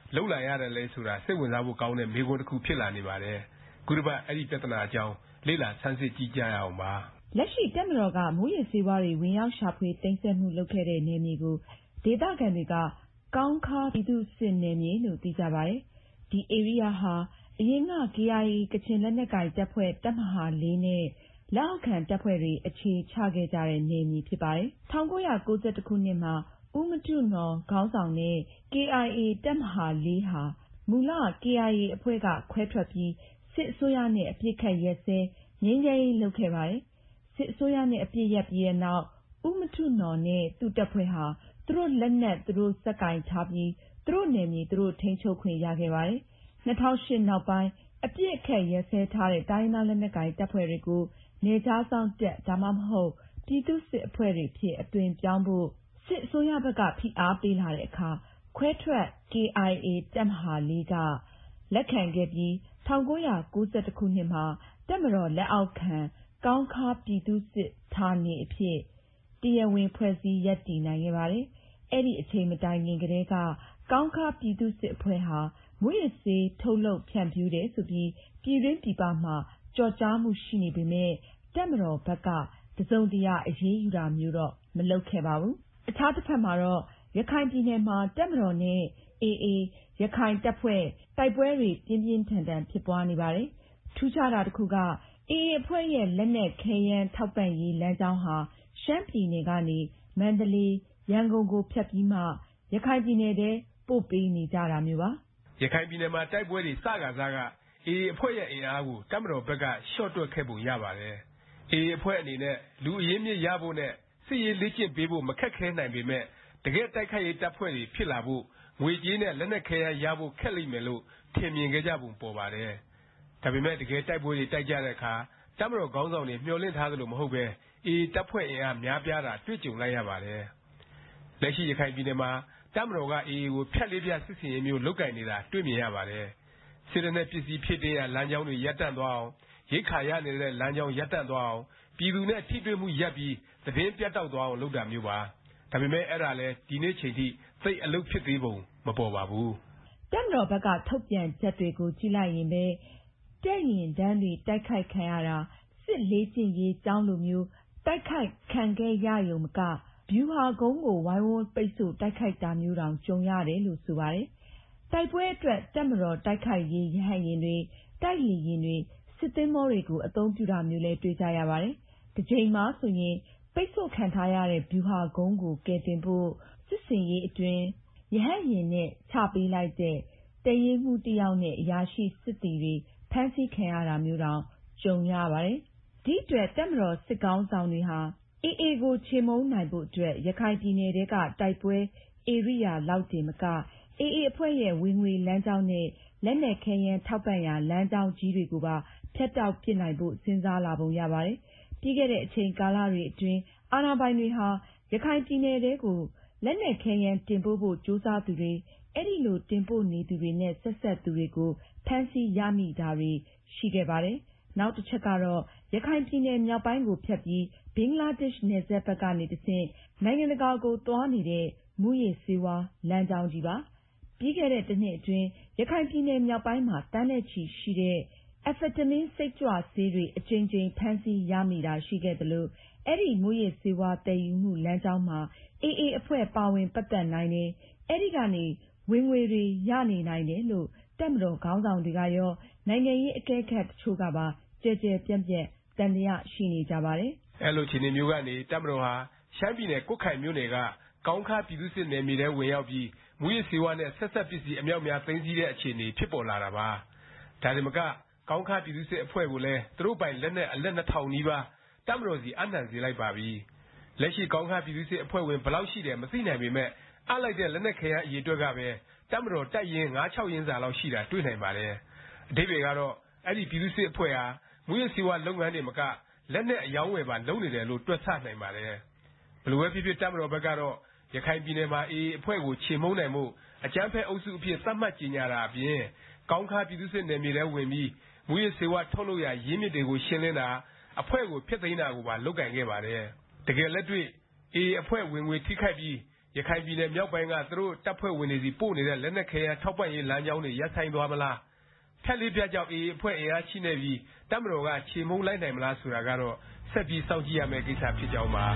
Speaker 14: လုပ်လာရတယ်လဲဆိုတာစိတ်ဝင်စားဖို့ကောင်းတဲ့မေးခွန်းတစ်ခုဖြစ်လာနေပါတယ်။ခုတစ်ပတ်အဲ့ဒီပြဿနာအကြောင်းလေ့လာဆန်းစစ်ကြည့်ကြရအောင်ပါ
Speaker 13: ။လက်ရှိတပ်မတော်ကမူးယစ်ဆေးဝါးတွေဝင်ရောက်ရှာဖွေသိမ်းဆည်းမှုလုပ်ခဲ့တဲ့နယ်မြေကိုဒေသခံတွေကကောင်းခါးပြည်သူ့စစ်နယ်မြေလို့သိကြပါတယ်။ဒီဧရိယာဟာအရင်က ကေအိုင်အေ ကချင်လက်နက်ကိုင်တပ်ဖွဲ့တပ်မဟာလေးနဲ့လက်အောက်ခံတပ်ဖွဲ့တွေအခြေချခဲ့ကြတဲ့နယ်မြေဖြစ်ပါတယ်။၁၉၉၁ ခုနှစ်မှာဦးမတုနော်ခေါင်းဆောင်တဲ့ ကေအိုင်အေ တပ်မဟာလေးဟာမူလ ကေအိုင်အေ အဖွဲ့ကခွဲထွက်ပြီးစစ်အစိုးရနဲ့အပစ်အခတ်ရပ်စဲငြိမ်းချမ်းရေးလုပ်ခဲ့ပါတယ်။စစ်အစိုးရနဲ့အပစ်ရပ်ပြီးတဲ့နောက်ဦးမတုနော်နဲ့သူ့တပ်ဖွဲ့ဟာသူတို့လက်နက်သူတို့စက်ကင်ထားပြီးသူတို့နယ်မြေသူတို့ထိန်းချုပ်ခွင့်ရခဲ့ပါတယ်။၂၀၀၈နောက်ပိုင်းအပစ်အခတ်ရပ်စဲထားတဲ့တိုင်းရင်းသားလက်နက်ကိုင်တပ်ဖွဲ့တွေကိုနယ်ခြားစောင့်တပ်ဒါမှမဟုတ်ပြည်သူ့စစ်အဖွဲ့တွေဖြစ်အသွင်ပြောင်းဖို့စစ်အစိုးရဘက်ကဖိအားပေးလာတဲ့အခါခွဲထွက် ကေအိုင်အေ တပ်မဟာလေးကလက်ခံခဲ့ပြီး၁၉၉၁ ခုနှစ်မှာတပ်မတော်လက်အောက်ခံကောင်းခါးပြည်သူ့စစ်ဌာနေအဖြစ်တရားဝင်ဖွဲ့စည်းရပ်တည်နိုင်ခဲ့ပါတယ်။အဲ့ဒီအချိန်မတိုင်ခင်ကတည်းကကောင်းခါးပြည်သူ့စစ်အဖွဲ့ဟာမူးယစ်ဆေးထုတ်လုပ်ဖြန့်ဖြူးတယ်ဆိုပြီးပြည်တွင်းပြည်ပမှာကြော်ကြားမှုရှိနေပေမဲ့တပ်မတော်ဘက်ကတစုံတရာအရေးယူတာမျိုးတော့မလုပ်ခဲ့ပါဘူး။အခြားတစ်ဖက်မှာတော့ရခိုင်ပြည်နယ်မှာတပ်မတော်နဲ့ အေအေ ရခိုင်တပ်ဖွဲ့တိုက်ပွဲတွေပြင်းပြင်းထန်ထန်ဖြစ်ပွားနေပါတယ်။ထူးခြားတာတစ်ခုက အေအေ အဖွဲ့ရဲ့လက်နက်ခဲယမ်းထောက်ပံ့ရေးလမ်းကြောင်းဟာရှမ်းပြည်နယ်ကနေမန္တလေးရန်ကုန်ကိုဖြတ်ပြီးမှရခိုင်ပြည်နယ်ထဲပို့ပေးနေကြတာမျိုးပါ
Speaker 14: ။ရခိုင်ပြည်နယ်မှာတိုက်ပွဲတွေစကားစားကအေအေ အဖွဲ့ရဲ့အင်အားကိုတပ်မတော်ဘက်ကရှော့တွက်ခဲ့ပုံရပါတယ်။အေအေ အဖွဲ့အနေနဲ့လူအရင်းမြစ်ရဖို့နဲ့စစ်ရေးလေ့ကျင့်ပေးဖို့မခက်ခဲနိုင်ပေမဲ့တကယ်တိုက်ခိုက်ရေးတပ်ဖွဲ့တွေဖြစ်လာဖို့ငွေကြေးနဲ့လက်နက်ခဲယမ်းရဖို့ခက်လိမ့်မယ်လို့ထင်မြင်ခဲ့ကြပုံပေါ်ပါတယ်။ဒါပေမဲ့တကယ်တိုက်ပွဲတွေတိုက်ကြတဲ့အခါတပ်မတော်ခေါင်းဆောင်တွေမျှော်လင့်ထားသလိုမဟုတ်ပဲအေအေ တပ်ဖွဲ့အင်အားများပြားတာတွေ့ကြုံလိုက်ရပါတယ်။လက်ရှိရခိုင်ပြည်နယ်မှာတပ်မတော်ကအေအေကိုဖြတ်လေးပြစစ်ဆင်ရေးမျိုးလုပ်ကိုင်နေတာတွေ့မြင်ရပါတယ်။စစ်တပ်နဲ့ပစ္စည်းဖြည့်တင်းရလမ်းကြောင်းတွေရပ်တန့်သွားအောင်ရိက္ခာရနေတဲ့လမ်းကြောင်းရပ်တန့်သွားအောင်ပြည်သူနဲ့ထိတွေ့မှုရပ်ပြီးသတင်းပြတ်တောက်သွားအောင်လုပ်တာမျိုးပါ။ဒါပေမဲ့အဲ့ဒါလည်းဒီနေ့ချိန်ထိသိအလုပ်ဖြစ်သေးပုံမပေါ်ပါဘူး
Speaker 13: ။တပ်မတော်ဘက်ကထုတ်ပြန်ချက်တွေကိုကြည့်လိုက်ရင်ပဲတပ်ရင်တန်းတွေတိုက်ခိုက်ခံရတာစစ်လေးကျင့်ရေးကျောင်းလိုမျိုးတိုက်ခိုက်ခံခဲ့ရရုံမကဗျူဟာကုန်းကိုဝိုင်းဝန်းပိတ်ဆို့တိုက်ခိုက်တာမျိုးတောင်ကြုံရတယ်လို့ဆိုပါတယ်။တိုက်ပွဲအတွက်တပ်မတော်တိုက်ခိုက်ရေးရဟတ်ယာဉ်တွေတိုက်လေယာဉ်တွေစစ်သင်္ဘောတွေကိုအသုံးပြုတာမျိုးလည်းတွေ့ကြရပါတယ်။တစ်ချိန်မှာဆိုရင်ပိတ်ဆို့ခံထားရတဲ့ဗျူဟာကုန်းကိုကယ်တင်ဖို့စစ်ဆင်ရေးအတွင်းရဟတ်ယာဉ်နဲ့ချပေးလိုက်တဲ့တရေးမှုတစ်ယောက်နဲ့အရာရှိစစ်သည်တွေဖမ်းဆီးခံရတာမျိုးတောင်ကြုံရပါတယ်။ဒီအတွက်တပ်မတော်စစ်ကောင်းဆောင်တွေဟာအေအေကိုချေမှုန်းနိုင်ဖို့အတွက်ရခိုင်ပြည်နယ်ထဲကတိုက်ပွဲဧရိယာလောက်တင်မကအေအေအဖွဲ့ရဲ့ဝင်ငွေလမ်းကြောင်းနဲ့လက်နက်ခဲယမ်းထောက်ပံ့ရာလမ်းကြောင်းကြီးတွေကိုပါဖြတ်တောက်ပစ်နိုင်ဖို့စဉ်းစားလာပုံရပါတယ်။ပြီးခဲ့တဲ့အချိန်ကာလတွေအတွင်းအာဏာပိုင်တွေဟာရခိုင်ပြည်နယ်ထဲကိုလက်နက်ခဲယမ်းတင်ပို့ဖို့ကြိုးစားသူတွေအဲ့ဒီလိုတင်ပို့နေသူတွေနဲ့ဆက်ဆက်သူတွေကိုဖမ်းဆီးရမိတာတွေရှိခဲ့ပါတယ်။နောက်တစ်ချက်ကတော့ရခိုင်ပြည်နယ်မြောက်ပိုင်းကိုဖြတ်ပြီးဘင်္ဂလားဒေ့ရှ်နယ်စပ်ဘက်ကနေတဆင့်နိုင်ငံတကာကိုသွားနေတဲ့မူးယစ်ဆေးဝါးလမ်းကြောင်းကြီးပါ။ပြီးခဲ့တဲ့တစ်နှစ်အတွင်းရခိုင်ပြည်နယ်မြောက်ပိုင်းမှာတန်းနဲ့ချီရှိတဲ့အက်ဖက်တမင်းစိတ်ကြွဆေးတွေအကြိမ်ကြိမ်ဖမ်းဆီးရမိတာရှိခဲ့သလိုအဲ့ဒီမူးယစ်ဆေးဝါးတည်ယူမှုလမ်းကြောင်းမှာအေအေအဖွဲ့ပါဝင်ပတ်သက်နိုင်တယ်အဲ့ဒီကနေဝင်ငွေတွေရနေနိုင်တယ်လို့တပ်မတော်ခေါင်းဆောင်တွေကရောနိုင်ငံရေးအကဲခတ်တချို့ကပါကြဲကြဲပြန့်ပြန့်တန်တရားရှိနေကြပါတယ်
Speaker 14: ။အဲ့လိုခြေနေမျိုးကနေတပ်မတော်ဟာရှမ်းပြည်နယ်ကွတ်ခိုင်မြို့နယ်ကကောင်းခါပြည်သူ့စစ်နယ်မြေထဲဝင်ရောက်ပြီးမူးယစ်ဆေးဝါးနဲ့ဆက်ဆက်ပစ္စည်းအမြောက်များသိမ်းဆည်းတဲ့အခြေအနေဖြစ်ပေါ်လာတာပါ။ဒါတင်မကကောင်းခါပြည်သူ့စစ်အဖွဲ့ကိုလည်းသူတို့ပိုင်လက်နက်အလက်နှစ်ထောင်နီးပါးတပ်မတော်စီအနှံစေလိုက်ပါပြီ။လက်ရှိကောင်းခါပြည်သူ့စစ်အဖွဲ့ဝင်ဘယ်လောက်ရှိတယ်မသိနိုင်ပေမဲ့အပ်လိုက်တဲ့လက်နက်ခဲယမ်းအရေအတွက်ကပဲတပ်မတော်တပ်ရင်းငါးခြောက်ရင်းစာလောက်ရှိတာတွေ့နိုင်ပါတယ်။အဓိပ္ပာယ်ကတော့အဲ့ဒီပြည်သူ့စစ်အဖွဲ့ဟာမူးယစ်ဆေးဝါးလုပ်ငန်းတွေမကလက်နက်အယောင်းဝယ်ပါလုပ်နေတယ်လို့တွက်ဆနိုင်ပါတယ်။ဘယ်လိုပဲဖြစ်ဖြစ်တပ်မတော်ဘက်ကတော့ရခိုင်ပြည်နယ်မှာအေအေအဖွဲ့ကိုချေမှုန်းနိုင်မှုအကြမ်းဖက်အုပ်စုအဖြစ်သတ်မှတ်ကြေညာတာအပြင်ကောင်းခါပြည်သူ့စစ်နယ်မြေထဲဝင်ပြီးမူးယစ်ဆေးဝါးထုတ်လုပ်ရာရင်းမြစ်တွေကိုရှင်းလင်းတာအဖွဲ့ကိုဖျက်သိမ်းတာကိုပါလုပ်ကင်ခဲ့ပါတယ်။တကယ်လက်တွေ့အေအေအဖွဲ့ဝင်ငွေထိခိုက်ပြီးရခိုင်ပြည်နယ်မြောက်ပိုင်းကသူတို့တပ်ဖွဲ့ဝင်တွေစီပို့နေတဲ့လက်နက်ခဲယမ်းထောက်ပံ့ရေးလမ်းကြောင်းတွေရပ်ဆိုင်းသွားမလားထက်လေးပြကြောင့်အေအေအဖွဲ့အင်အားရှိနေပြီးတပ်မတော်ကခြေမုန်းလိုက်နိုင်မလားဆိုတာကတော့ဆက်ပြီးစောင့်ကြည့်ရမယ့်ကိစ္စဖြစ်ကြောင်းပါ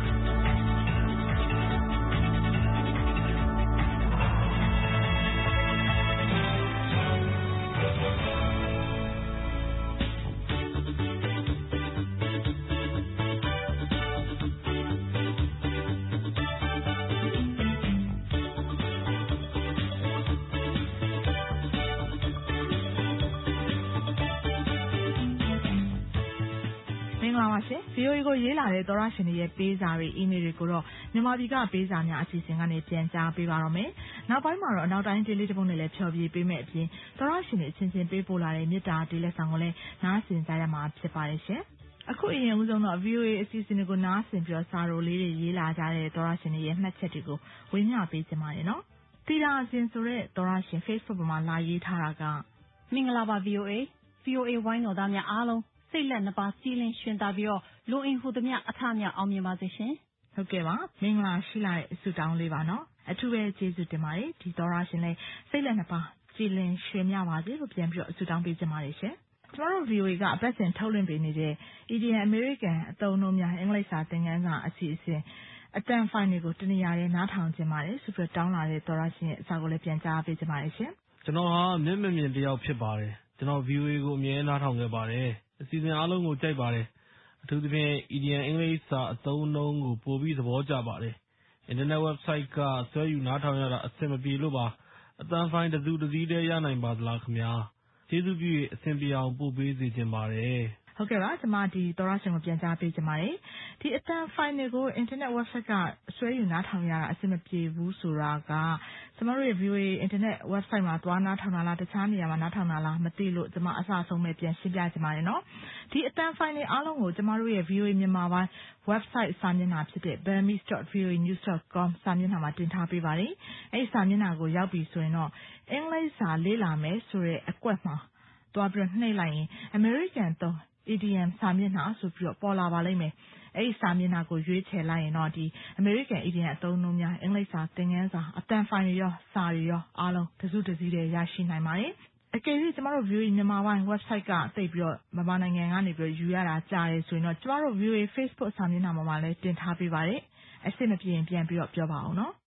Speaker 4: ဗွီအိုအေကိုရေးလာတဲ့သောရရှင်တွေရဲ့ပေးစာတွေအီးမေးလ်တွေကိုတော့မြန်မာပြည်ကပေးစာများအစီအစဉ်ကနေပြန်ကြားပေးပါတော့မယ်။နောက်ပိုင်းမှာတော့အနောက်တိုင်းဒေသတစ်ပုဒ်နဲ့လည်းဖြောပြပေးမယ့်အပြင်သောရရှင်တွေအချင်းချင်းပေးပို့လာတဲ့မေတ္တာတေးလက်ဆောင်ကိုလည်းနားဆင်ကြရမှာဖြစ်ပါတယ်ရှင်။အခုအရင်ဦးဆုံးတော့ ဗွီအိုအေအစီအစဉ်တွေကိုနားဆင်ပြီးတော့စာရိုလေးတွေရေးလာကြတဲ့သောရရှင်တွေရဲ့မှတ်ချက်တွေကိုဝေမျှပေးချင်ပါတယ်နော်။သီတာအစဉ်ဆိုတဲ့သောရရှင် Facebook ပေါ်မှာလာရေးထားတာက
Speaker 15: မင်္ဂလာပါ ဗွီအိုအေ ဗွီအိုအေဝိုင်းတော်သားများအားလုံးစိတ်လက်နှစ်ပါးစီးလင်းရှင်သာပြီးတော့လူအင်ဟူသမျှအထမြောက်အောင်မြင်ပါစေရှင်
Speaker 4: ဟုတ်ကဲ့ပါမင်္ဂလာရှိလာတဲ့အဆုတောင်းလေးပါနော်အထူးပဲကျေးဇူးတင်ပါတယ်ဒီသောရရှင်လေးစိတ်လက်နှစ်ပါးကြည်လင်ရွှင်မြပါစေလို့ပြန်ပြီးတော့အဆုတောင်းပေးချင်ပါတယ်ရှင်ကျမတို့ ဗွီအိုအေကအပတ်စဉ်ထုတ်လွှင့်ပေးနေတဲ့ Indian American အသုံးအနှုန်းများအင်္ဂလိပ်စာသင်ခန်းစာအစီအစဉ်အတန်ဖိုင်တွေကိုတနေရာနဲ့နားထောင်ကြပါတယ်ဆိုပြီးတောင်းလာတဲ့သောရရှင်ရဲ့အစာကိုလည်းပြန်ကြားပေးချင်ပါတယ်ရှင်
Speaker 2: ကျွန်တော်ဟာမျက်မမြင်တယောက်ဖြစ်ပါတယ်ကျွန်တော် ဗွီအိုအေကိုအမြဲနားထောင်ခဲ့ပါတယ်အစီအစဉ်အားလုံးကိုကြိုက်ပါတယ်အထူးသဖြင့် Indian အင်္ဂလိပ်စာအသုံးအနှုန်းကိုပိုပြီးသဘောကျပါတယ်အင်တာနက် website ကဆွဲယူနားထောင်ရတာအဆင်မပြေလို့ပါအတန်ဖိုင်တစ်စုတစ်စည်းတည်းရနိုင်ပါသလားခင်ဗျာကျေးဇူးပြု၍အဆင်ပြေအောင်ပို့ပေးစေချင်ပါတယ်
Speaker 4: ဟုတ်ကဲ့ပါကျွန်မဒီသောရရှင်ကိုပြန်ကြားပေးချင်ပါတယ်ဒီအတန်ဖိုင်တွေကို internet website ကဆွဲယူနားထောင်ရတာအဆင်မပြေဘူးဆိုတာကကျွန်တော်တို့ရဲ့ ဗွီအိုအေ internet website မှာသွားနားထောင်တာလားတခြားနေရာမှာနားထောင်တာလားမသိလို့ကျွန်မအစအဆုံးပဲပြန်ရှင်းပြချင်ပါတယ်နော်ဒီအတန်ဖိုင်တွေအားလုံးကိုကျွန်တော်တို့ရဲ့ ဗွီအိုအေ မြန်မာပိုင်း website စာမျက်နှာဖြစ်တဲ့ burmese dot v o a news dot com စာမျက်နှာမှာတင်ထားပေးပါတယ်အဲဒီစာမျက်နှာကိုရောက်ပြီဆိုရင်တော့အင်္ဂလိပ်စာလေ့လာမယ်ဆိုတဲ့အကွက်မှာသွားပြီးနှိပ်လိုက်ရင် American သုံးidiom စာမျက်နှာဆိုပြီးတော့ပေါ်လာပါလိမ့်မယ်။အဲဒီစာမျက်နှာကိုရွေးချယ်လိုက်ရင်တော့ဒီ American idiom အသုံးအနှုန်းများအင်္ဂလိပ်စာသင်ခန်းစာအတန်ဖိုင်တွေရောစာတွေရောအားလုံးတစုတစည်းတည်းရရှိနိုင်ပါတယ်။အကယ်၍ကျမတို့ ဗွီအိုအေ မြန်မာပိုင်း website ကသိပြီးတော့မြန်မာနိုင်ငံကနေပြီးတော့ယူရတာကြားတယ်ဆိုရင်တော့ကျမတို့ ဗွီအိုအေ Facebook စာမျက်နှာပေါ်မှာလည်းတင်ထားပေးပါတယ်။အဆင်မပြေရင်ပြန်ပြီးတော့ပြောပါအောင်နော်။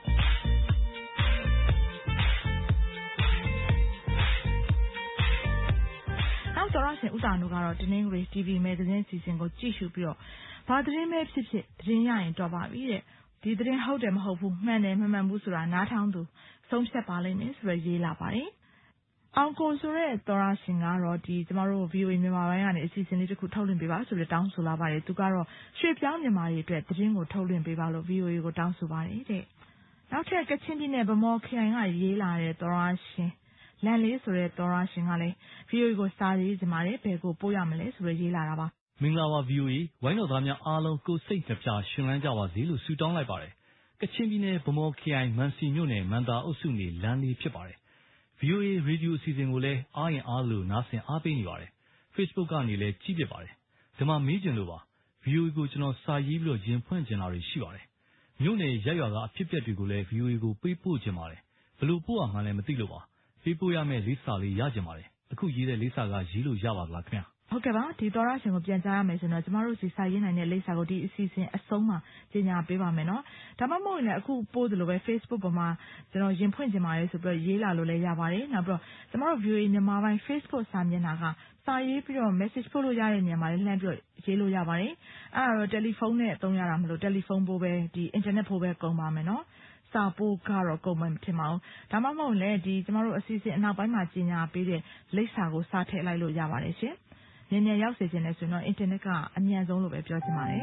Speaker 4: သောရရှင်ဦးတာတို့ကတော့တင်းနှင်းဂရီ တီဗီ မဂ္ဂဇင်းစီစဉ်ကိုကြည့်ရှုပြီးတော့ဘာသတင်းပဲဖြစ်ဖြစ်သတင်းရရင်တော့ပါပြီတဲ့ဒီသတင်းဟုတ်တယ်မဟုတ်ဘူးမှန်တယ်မမှန်ဘူးဆိုတာနားထောင်သူဆုံးဖြတ်ပါလိမ့်မယ်ဆိုရရေးလာပါတယ်အောင်ကိုဆိုတဲ့သောရရှင်ကတော့ဒီကျမတို့ ဗွီအိုအေ မြန်မာပိုင်းကနေအစီအစဉ်လေးတစ်ခုထုတ်လွှင့်ပေးပါဆိုပြီးတောင်းဆိုလာပါတယ်သူကတော့ရွှေပြောင်းမြန်မာတွေအတွက်သတင်းကိုထုတ်လွှင့်ပေးပါလို့ ဗွီအိုအေ ကိုတောင်းဆိုပါတယ်တဲ့နောက်ထပ်ကချင်ပြည်နယ်ဗမော်ခရိုင်ကရေးလာတဲ့သောရရှင်လန်လေးဆိုတဲ့သောရရှင်ကလည်း ဗွီအိုအေ ကိုစာရေးကြပါတယ်ဘယ်ကိုပို့ရမလဲဆိုပြီးရေးလာတာပါ
Speaker 16: မင်္ဂလာပါ ဗွီအိုအေ ဝိုင်းတော်သားများအားလုံးကိုစိတ်နှပြရှင်လန်းကြပါစေလို့ဆုတောင်းလိုက်ပါတယ်ကချင်ပြည်နယ်ဗမော်ခရိုင်မန်စီမြို့နယ်မန်တာအုပ်စုနေလန်လေးဖြစ်ပါတယ် ဗွီအိုအေ ရေဒီယိုအစီအစဉ်ကိုလည်းအားရင်အားလို့နားဆင်အားပေးနေပါတယ် Facebook ကနေလည်းကြည့်ပြပါတယ်ဒီမှာမေးချင်လို့ပါ ဗွီအိုအေ ကိုကျွန်တော်စာရေးပြီးတော့ရင်ဖွင့်ချင်တာတွေရှိပါတယ်မြို့နယ်ရက်ရွာကအဖြစ်အပျက်တွေကိုလည်း ဗွီအိုအေ ကိုပေးပို့ချင်ပါတယ်ဘယ်လိုပို့ရမှန်းလည်းမသိလို့ပါပေးပို့ရမယ့်လေးစာလေးရကြပါတယ်အခုရေးတဲ့လေးစာကရေးလို့ရပါသလားခင်ဗျာ
Speaker 4: ဟုတ်ကဲ့ပါဒီသောရရှင်ကိုပြန်ကြားရမယ်ဆိုတော့ကျမတို့စီစာရေးနိုင်တဲ့လိပ်စာကိုဒီအစီအစဉ်အဆုံးမှာကြေညာပေးပါမယ်နော်ဒါမှမဟုတ်ရင်အခုပို့သလိုပဲ Facebook ပေါ်မှာကျွန်တော်ရင်ဖွင့်ချင်ပါတယ်ဆိုပြီးရေးလာလို့လည်းရပါတယ်နောက်ပြီးတော့ကျမတို့ ဗွီအိုအေ မြန်မာပိုင်း Facebook စာမျက်နှာကစာရေးပြီးတော့ message ပို့လို့ရတဲ့နေရာမှာလည်းလှမ်းပြီးရေးလို့ရပါတယ်အဲ့ဒါတော့တယ်လီဖုန်းနဲ့အသုံးရတာမလို့တယ်လီဖုန်းပို့ပဲဒီ internet ပို့ပဲကုန်ပါမယ်နော်စာပို့ကတော့ကုန်မှမထင်ပါဘူးဒါမှမဟုတ်လည်းဒီကျမတို့အစီအစဉ်အနောက်ပိုင်းမှာကြီးညာပေးတဲ့လိပ်စာကိုစာထည့်လိုက်လို့ရပါတယ်ရှင်ညဉ့်ညံရောက်စေခြင်းနဲ့ဆိုတော့ internet ကအမြန်ဆုံးလို့ပဲပြောချင်ပါတယ်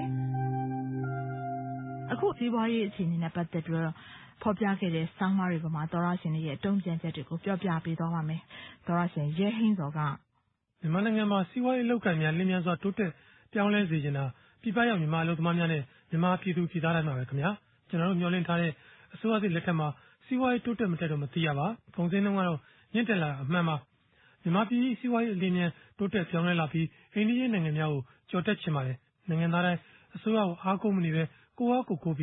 Speaker 4: အခုဒီဘွားရေးအခြေအနေနဲ့ပတ်သက်ပြီးတော့ဖော်ပြခဲ့တဲ့စောင်းမားတွေပေါ်မှာသောရရှင်ရဲ့တုံ့ပြန်ချက်တွေကိုပြောပြပေးသွားပါမယ်သောရရှင်ရဲဟင်းစော်က
Speaker 17: မြန်မာနိုင်ငံမှာစီးပွားရေးအလုပ်ကိုင်များလင်းမြန်စွာတိုးတက်ပြောင်းလဲစေချင်တာပြည်ပရောက်မြန်မာအလုပ်သမားများနဲ့မြန်မာပြည်သူပြည်သားတိုင်းပါပဲခင်ဗျာကျွန်တော်တို့မျှော်လင့်ထားတဲ့အစိုးရစစ်လက်ထက်မှာစီးပွားရေးတိုးတက်မတက်တော့မသိရပါပုံစံနှုန်းကတော့ညှင့်တက်လာအမှန်ပါမြန်မာပြည်စီးပွားရေးအလင်းမြန်တိုးတက်ပြောင်းလဲလာပြီးအိန္ဒိယနိုင်ငံများကိုကြော်တက်ချင်ပါတယ်နိုင်ငံသားတိုင်းအစိုးရကိုအားကိုးမနေပဲကိုအားကိုကိုပြီး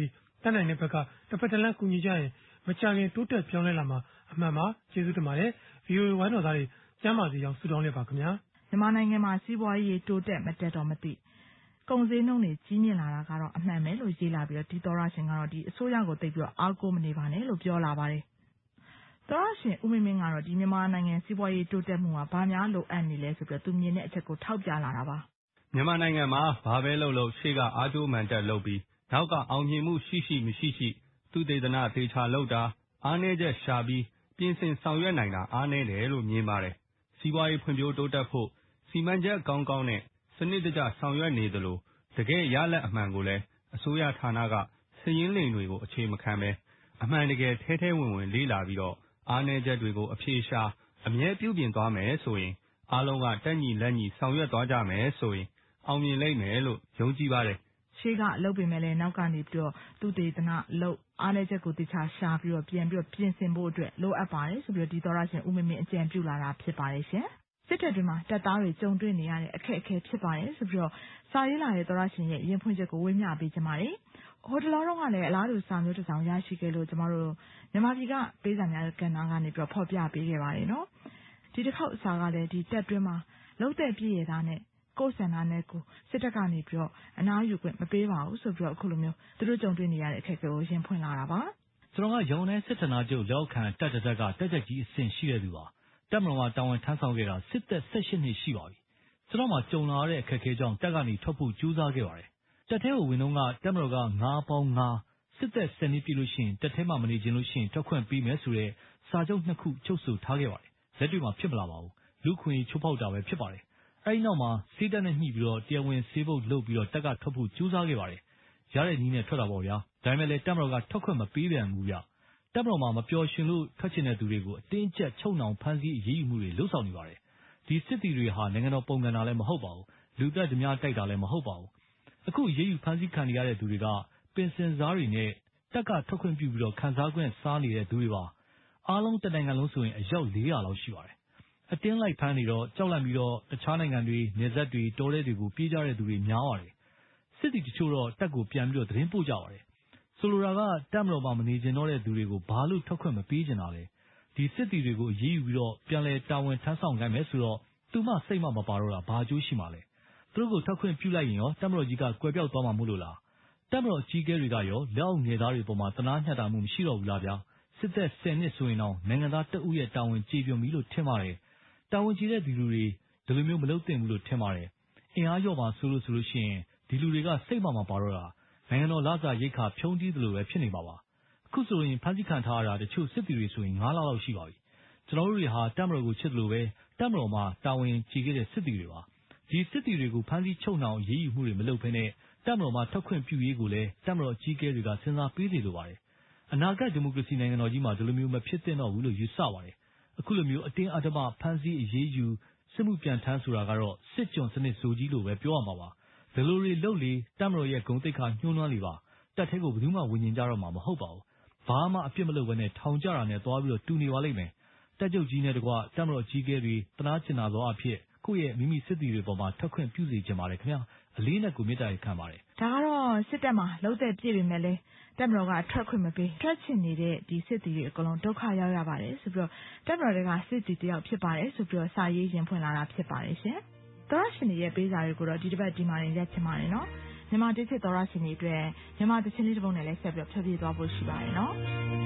Speaker 17: တတ်နိုင်တဲ့ဘက်ကတစ်ဖက်တစ်လမ်းကူညီကြရင်မကြာခင်တိုးတက်ပြောင်းလဲလာမှာအမှန်ပါကျေးဇူးတင်ပါတယ် ဗွီအိုအေ ဝိုင်းတော်သားတွေကျမ်းမာစေကြောင်းဆုတောင်းလိုက်ပါခင်ဗျာ
Speaker 4: မြန်မာနိုင်ငံမှာစီးပွားရေးတိုးတက်မတက်တော့မသိကုန်စည်နှုန်းတွေကြီးမြင့်လာတာကတော့အမှန်ပဲလို့ရေးလာပြီးတော့ဒီသောရရှင်ကတော့ဒီအစိုးရကိုသိပြီးတော့အားကိုးမနေပါနဲ့လို့ပြောလာပါတယ်သောရရှင်ဦးမင်းမင်းကတော့ဒီမြန်မာနိုင်ငံစီးပွားရေးတိုးတက်မှုဟာဘာများလိုအပ်နေလဲဆိုပြီးတော့သူမြင်တဲ့အချက်ကိုထောက်ပြလာတာပါ
Speaker 18: မြန်မာနိုင်ငံမှာဘာပဲလုပ်လို့ရှေ့ကအားကျိုးမှန်တက်လုပ်ပြီးနောက်ကအောင်မြင်မှုရှိရှိမရှိရှိသူတေသနာသေချာလုပ်တာအားနည်းချက်ရှာပြီးပြင်ဆင်ဆောင်ရွက်နိုင်တာအားနည်းတယ်လို့မြင်ပါတယ်စီးပွားရေးဖွံ့ဖြိုးတိုးတက်ဖို့စီမံချက်ကောင်းကောင်းနဲ့စနစ်တကျဆောင်ရွက်နေသလိုတကယ်ရလဒ်အမှန်ကိုလည်းအစိုးရဌာနကစည်ရင်းလိမ်တွေကိုအခြေမခံပဲအမှန်တကယ်ထဲထဲဝင်ဝင်လေ့လာပြီးတော့အားနည်းချက်တွေကိုအဖြေရှာအမြဲပြုပြင်သွားမယ်ဆိုရင်အားလုံးကတက်ညီလက်ညီဆောင်ရွက်သွားကြမယ်ဆိုရင်အောင်မြင်လိမ့်မယ်လို့ယုံကြည်ပါတယ်
Speaker 4: ရှေ့ကအလုပ်ပင်မဲ့လည်းနောက်ကနေပြီးတော့သူတေသနာလုပ်အားနည်းချက်ကိုတေချာရှာပြီးတော့ပြန်ပြီးတော့ပြင်ဆင်ဖို့အတွက်လိုအပ်ပါတယ်ဆိုပြီးတော့ဒီသောရရှင်ဦးမင်းမင်းအကြံပြုလာတာဖြစ်ပါတယ်ရှင်စစ်တပ်တွေမှာတပ်သားတွေကြုံတွေ့နေရတဲ့အခက်အခဲဖြစ်ပါတယ်ဆိုပြီးတော့စာရေးလာတဲ့သောရရှင်ရဲ့ရင်ဖွင့်ချက်ကိုဝေမျှပေးကြပါတယ်ဟိုတလောတော့ကလည်းအလားတူစာမျိုးတစ်စောင်ရရှိခဲ့လို့ကျမတို့မြန်မာပြည်ကပေးစာများကဏ္ဍကနေပြီးတော့ဖော်ပြပေးခဲ့ပါတယ်နော်ဒီတစ်ခေါက်စာကလည်းဒီတက်တွင်းမှာလုံးတဲ့ပြည့်ရသားနဲ့ကိုယ်ဆန္ဒနဲ့ကိုစစ်တပ်ကနေပြီးတော့အနားယူခွင့်မပေးပါဘူးဆိုပြီးတော့အခုလိုမျိုးသူတို့ကြုံတွေ့နေရတဲ့အခက်အခဲကိုရင်ဖွင့်လာတာပါ
Speaker 16: ကျွန်တော်ကရောင်တဲ့စစ်ဌာနချုပ်လောက်ခံတက်တက်တက်ကတက်တက်ကြီးအဆင့်ရှိတဲ့သူပါတက်မတော်ကတာဝန်ထမ်းဆောင်ခဲ့တာစစ်သက်၁၈နှစ်ရှိပါပြီကျွန်တော်မှကြုံလာတဲ့အခက်အခဲကြောင့်တက်ကနေထွက်ဖို့ကြိုးစားခဲ့ပါတယ်တက်ထဲကိုဝင်တော့ကတက်မတော်ကငါးပေါင်းငါးစစ်သက်၁၀နှစ်ပြည့်လို့ရှိရင်တက်ထဲမှာမနေခြင်းလို့ရှိရင်ထွက်ခွင့်ပေးမယ်ဆိုတဲ့စာချုပ်နှစ်ခုချုပ်ဆိုထားခဲ့ပါတယ်လက်တွေ့မှာဖြစ်မလာပါဘူးလူခွင့်ချိုးဖောက်တာပဲဖြစ်ပါတယ်အဲဒီနောက်မှာစေးတက်နဲ့ညှိပြီးတော့တရားဝင်ဆေးဖို့လုပ်ပြီးတော့တက်ကထွက်ဖို့ကြိုးစားခဲ့ပါတယ်ရတဲ့နည်းနဲ့ထွက်တာပေါ့ဗျာဒါပေမဲ့လည်းတက်မတော်ကထွက်ခွင့်မပေးပြန်ဘူးဗျတက်မတော်မှာမပျော်ရွှင်လို့ထွက်ချင်တဲ့သူတွေကိုအတင်းကျပ်ချုပ်နှောင်ဖမ်းဆီးအရေးယူမှုတွေလှုပ်ဆောင်နေပါတယ်ဒီစစ်တီတွေဟာနိုင်ငံတော်ပုံကန်တာလည်းမဟုတ်ပါဘူးလူသက်ဓမြတိုက်တာလည်းမဟုတ်ပါဘူးအခုအရေးယူဖမ်းဆီးခံရတဲ့သူတွေကပင်စင်စားတွေနဲ့တက်ကထွက်ခွင့်ပြုပြီးတော့ခံစားခွင့်စားနေတဲ့သူတွေပါအားလုံးတနိုင်ငံလုံးဆိုရင်အယောက်၄ရာလောက်ရှိပါတယ်အတင်းလိုက်ဖမ်းနေတော့ကြောက်လန့်ပြီးတော့တခြားနိုင်ငံတွေနေဆက်တွေတောထဲတွေကိုပြေးကြတဲ့သူတွေများပါတယ်စစ်တီတချို့တော့တက်ကိုပြန်ပြီးတော့သတင်းပို့ကြပါတယ်ဆိုလိုတာကတက်မတော်မှာမနေကျင်တော့တဲ့သူတွေကိုဘာလို့ထွက်ခွင့်မပေးကျင်တာလဲဒီစစ်တီတွေကိုအရေးယူပြီးတော့ပြန်လဲတာဝန်ထမ်းဆောင်နိုင်မယ်ဆိုတော့သူမှစိတ်မှမပါတော့တာဘာအကျိုးရှိမှာလဲသူတို့ကိုထွက်ခွင့်ပြုလိုက်ရင်ရောတက်မတော်ကြီးကကွယ်ပြောက်သွားမှာမို့လို့လားတက်မတော်ကြီးကဲတွေကရောလက်အောက်ငယ်သားတွေပေါ်မှာတနာညှက်တာမှုမရှိတော့ဘူးလားဗျာစစ်သက်၁၀နှစ်ဆိုရင်တော့နိုင်ငံသားတအုပ်ရဲ့တာဝန်ကျေပွန်ပြီလို့ထင်ပါတယ်တာဝန်ကြီးတဲ့ဒီလူတွေဒီလိုမျိုးမလုပ်သင့်ဘူးလို့ထင်ပါတယ်အင်အားလျော့ပါဆိုလို့ဆိုလို့ရှိရင်ဒီလူတွေကစိတ်မှမပါတော့တာနိုင်ငံတော်လစာရိတ်ခါဖြုံးတီးသလိုပဲဖြစ်နေပါပါအခုဆိုရင်ဖမ်းဆီးခံထားရတာတချို့စစ်တီတွေဆိုရင်၅လလောက်ရှိပါပြီကျွန်တော်တို့တွေဟာတက်မတော်ကိုချစ်သလိုပဲတက်မတော်မှာတာဝန်ကြီးခဲ့တဲ့စစ်တီတွေပါဒီစစ်တီတွေကိုဖမ်းဆီးချုပ်နှောင်ရေးယူမှုတွေမလုပ်ဘဲနဲ့တက်မတော်မှာထွက်ခွင့်ပြုရေးကိုလည်းတက်မတော်ကြီးကဲတွေကစဉ်းစားပေးနေလိုပါတယ်အနာဂတ်ဒီမိုကရေစီနိုင်ငံတော်ကြီးမှာဒီလိုမျိုးမဖြစ်သင့်တော့ဘူးလို့ယူဆပါတယ်အခုလိုမျိုးအတင်းအဓမ္မဖမ်းဆီးအရေးယူစစ်မှုပြန်ထမ်းဆိုတာကတော့စစ်ကြုံစနစ်ဆိုကြီးလိုပဲပြောရမှာပါဒီလိုတွေလုပ်လေတက်မတော်ရဲ့ဂုဏ်သိက္ခာညှိုးနွမ်းလေပါတက်ထဲကိုဘယ်သူမှဝင်ကျင်ကြတော့မှာမဟုတ်ပါဘူးဘာမှအပြစ်မလုပ်ဘဲနဲ့ထောင်ကြတာနဲ့သွားပြီးတော့တူနေပါလိမ့်မယ်တက်ကြုတ်ကြီးနဲ့တကွတက်မတော်ကြီးကဲတွေတနာကျင်နာသောအဖြစ်ကိုယ့်ရဲ့မိမိစစ်တီတွေပေါ်မှာထွက်ခွင့်ပြုစေချင်ပါတယ်ခင်ဗျာအလေးနဲ့ကိုမေတ္တာခံပါတယ်
Speaker 4: ဒါကတော့စစ်တပ်မှာလုံးတဲ့ပြည့်ပေမဲ့လည်းတက်မတော်ကထွက်ခွင့်မပေးထွက်ချင်နေတဲ့ဒီစစ်တီတွေအကုန်လုံးဒုက္ခရောက်ရပါတယ်ဆိုပြီးတော့တက်မတော်တွေကစစ်တီတယောက်ဖြစ်ပါတယ်ဆိုပြီးတော့စာရေးရင်ဖွင့်လာတာဖြစ်ပါတယ်ရှင်သောရရှင်ရဲ့ပေးစာတွေကိုတော့ဒီတစ်ပတ်ဒီမှာရင်ရက်ချင်ပါတယ်နော်မြန်မာတစ်ချစ်သောရရှင်တွေအတွက်မြန်မာတစ်ချင်းလေးတစ်ပုဒ်နဲ့လည်းဆက်ပြီးတော့ဖြည့်ပြသွားဖို့ရှိပါတယ်နော်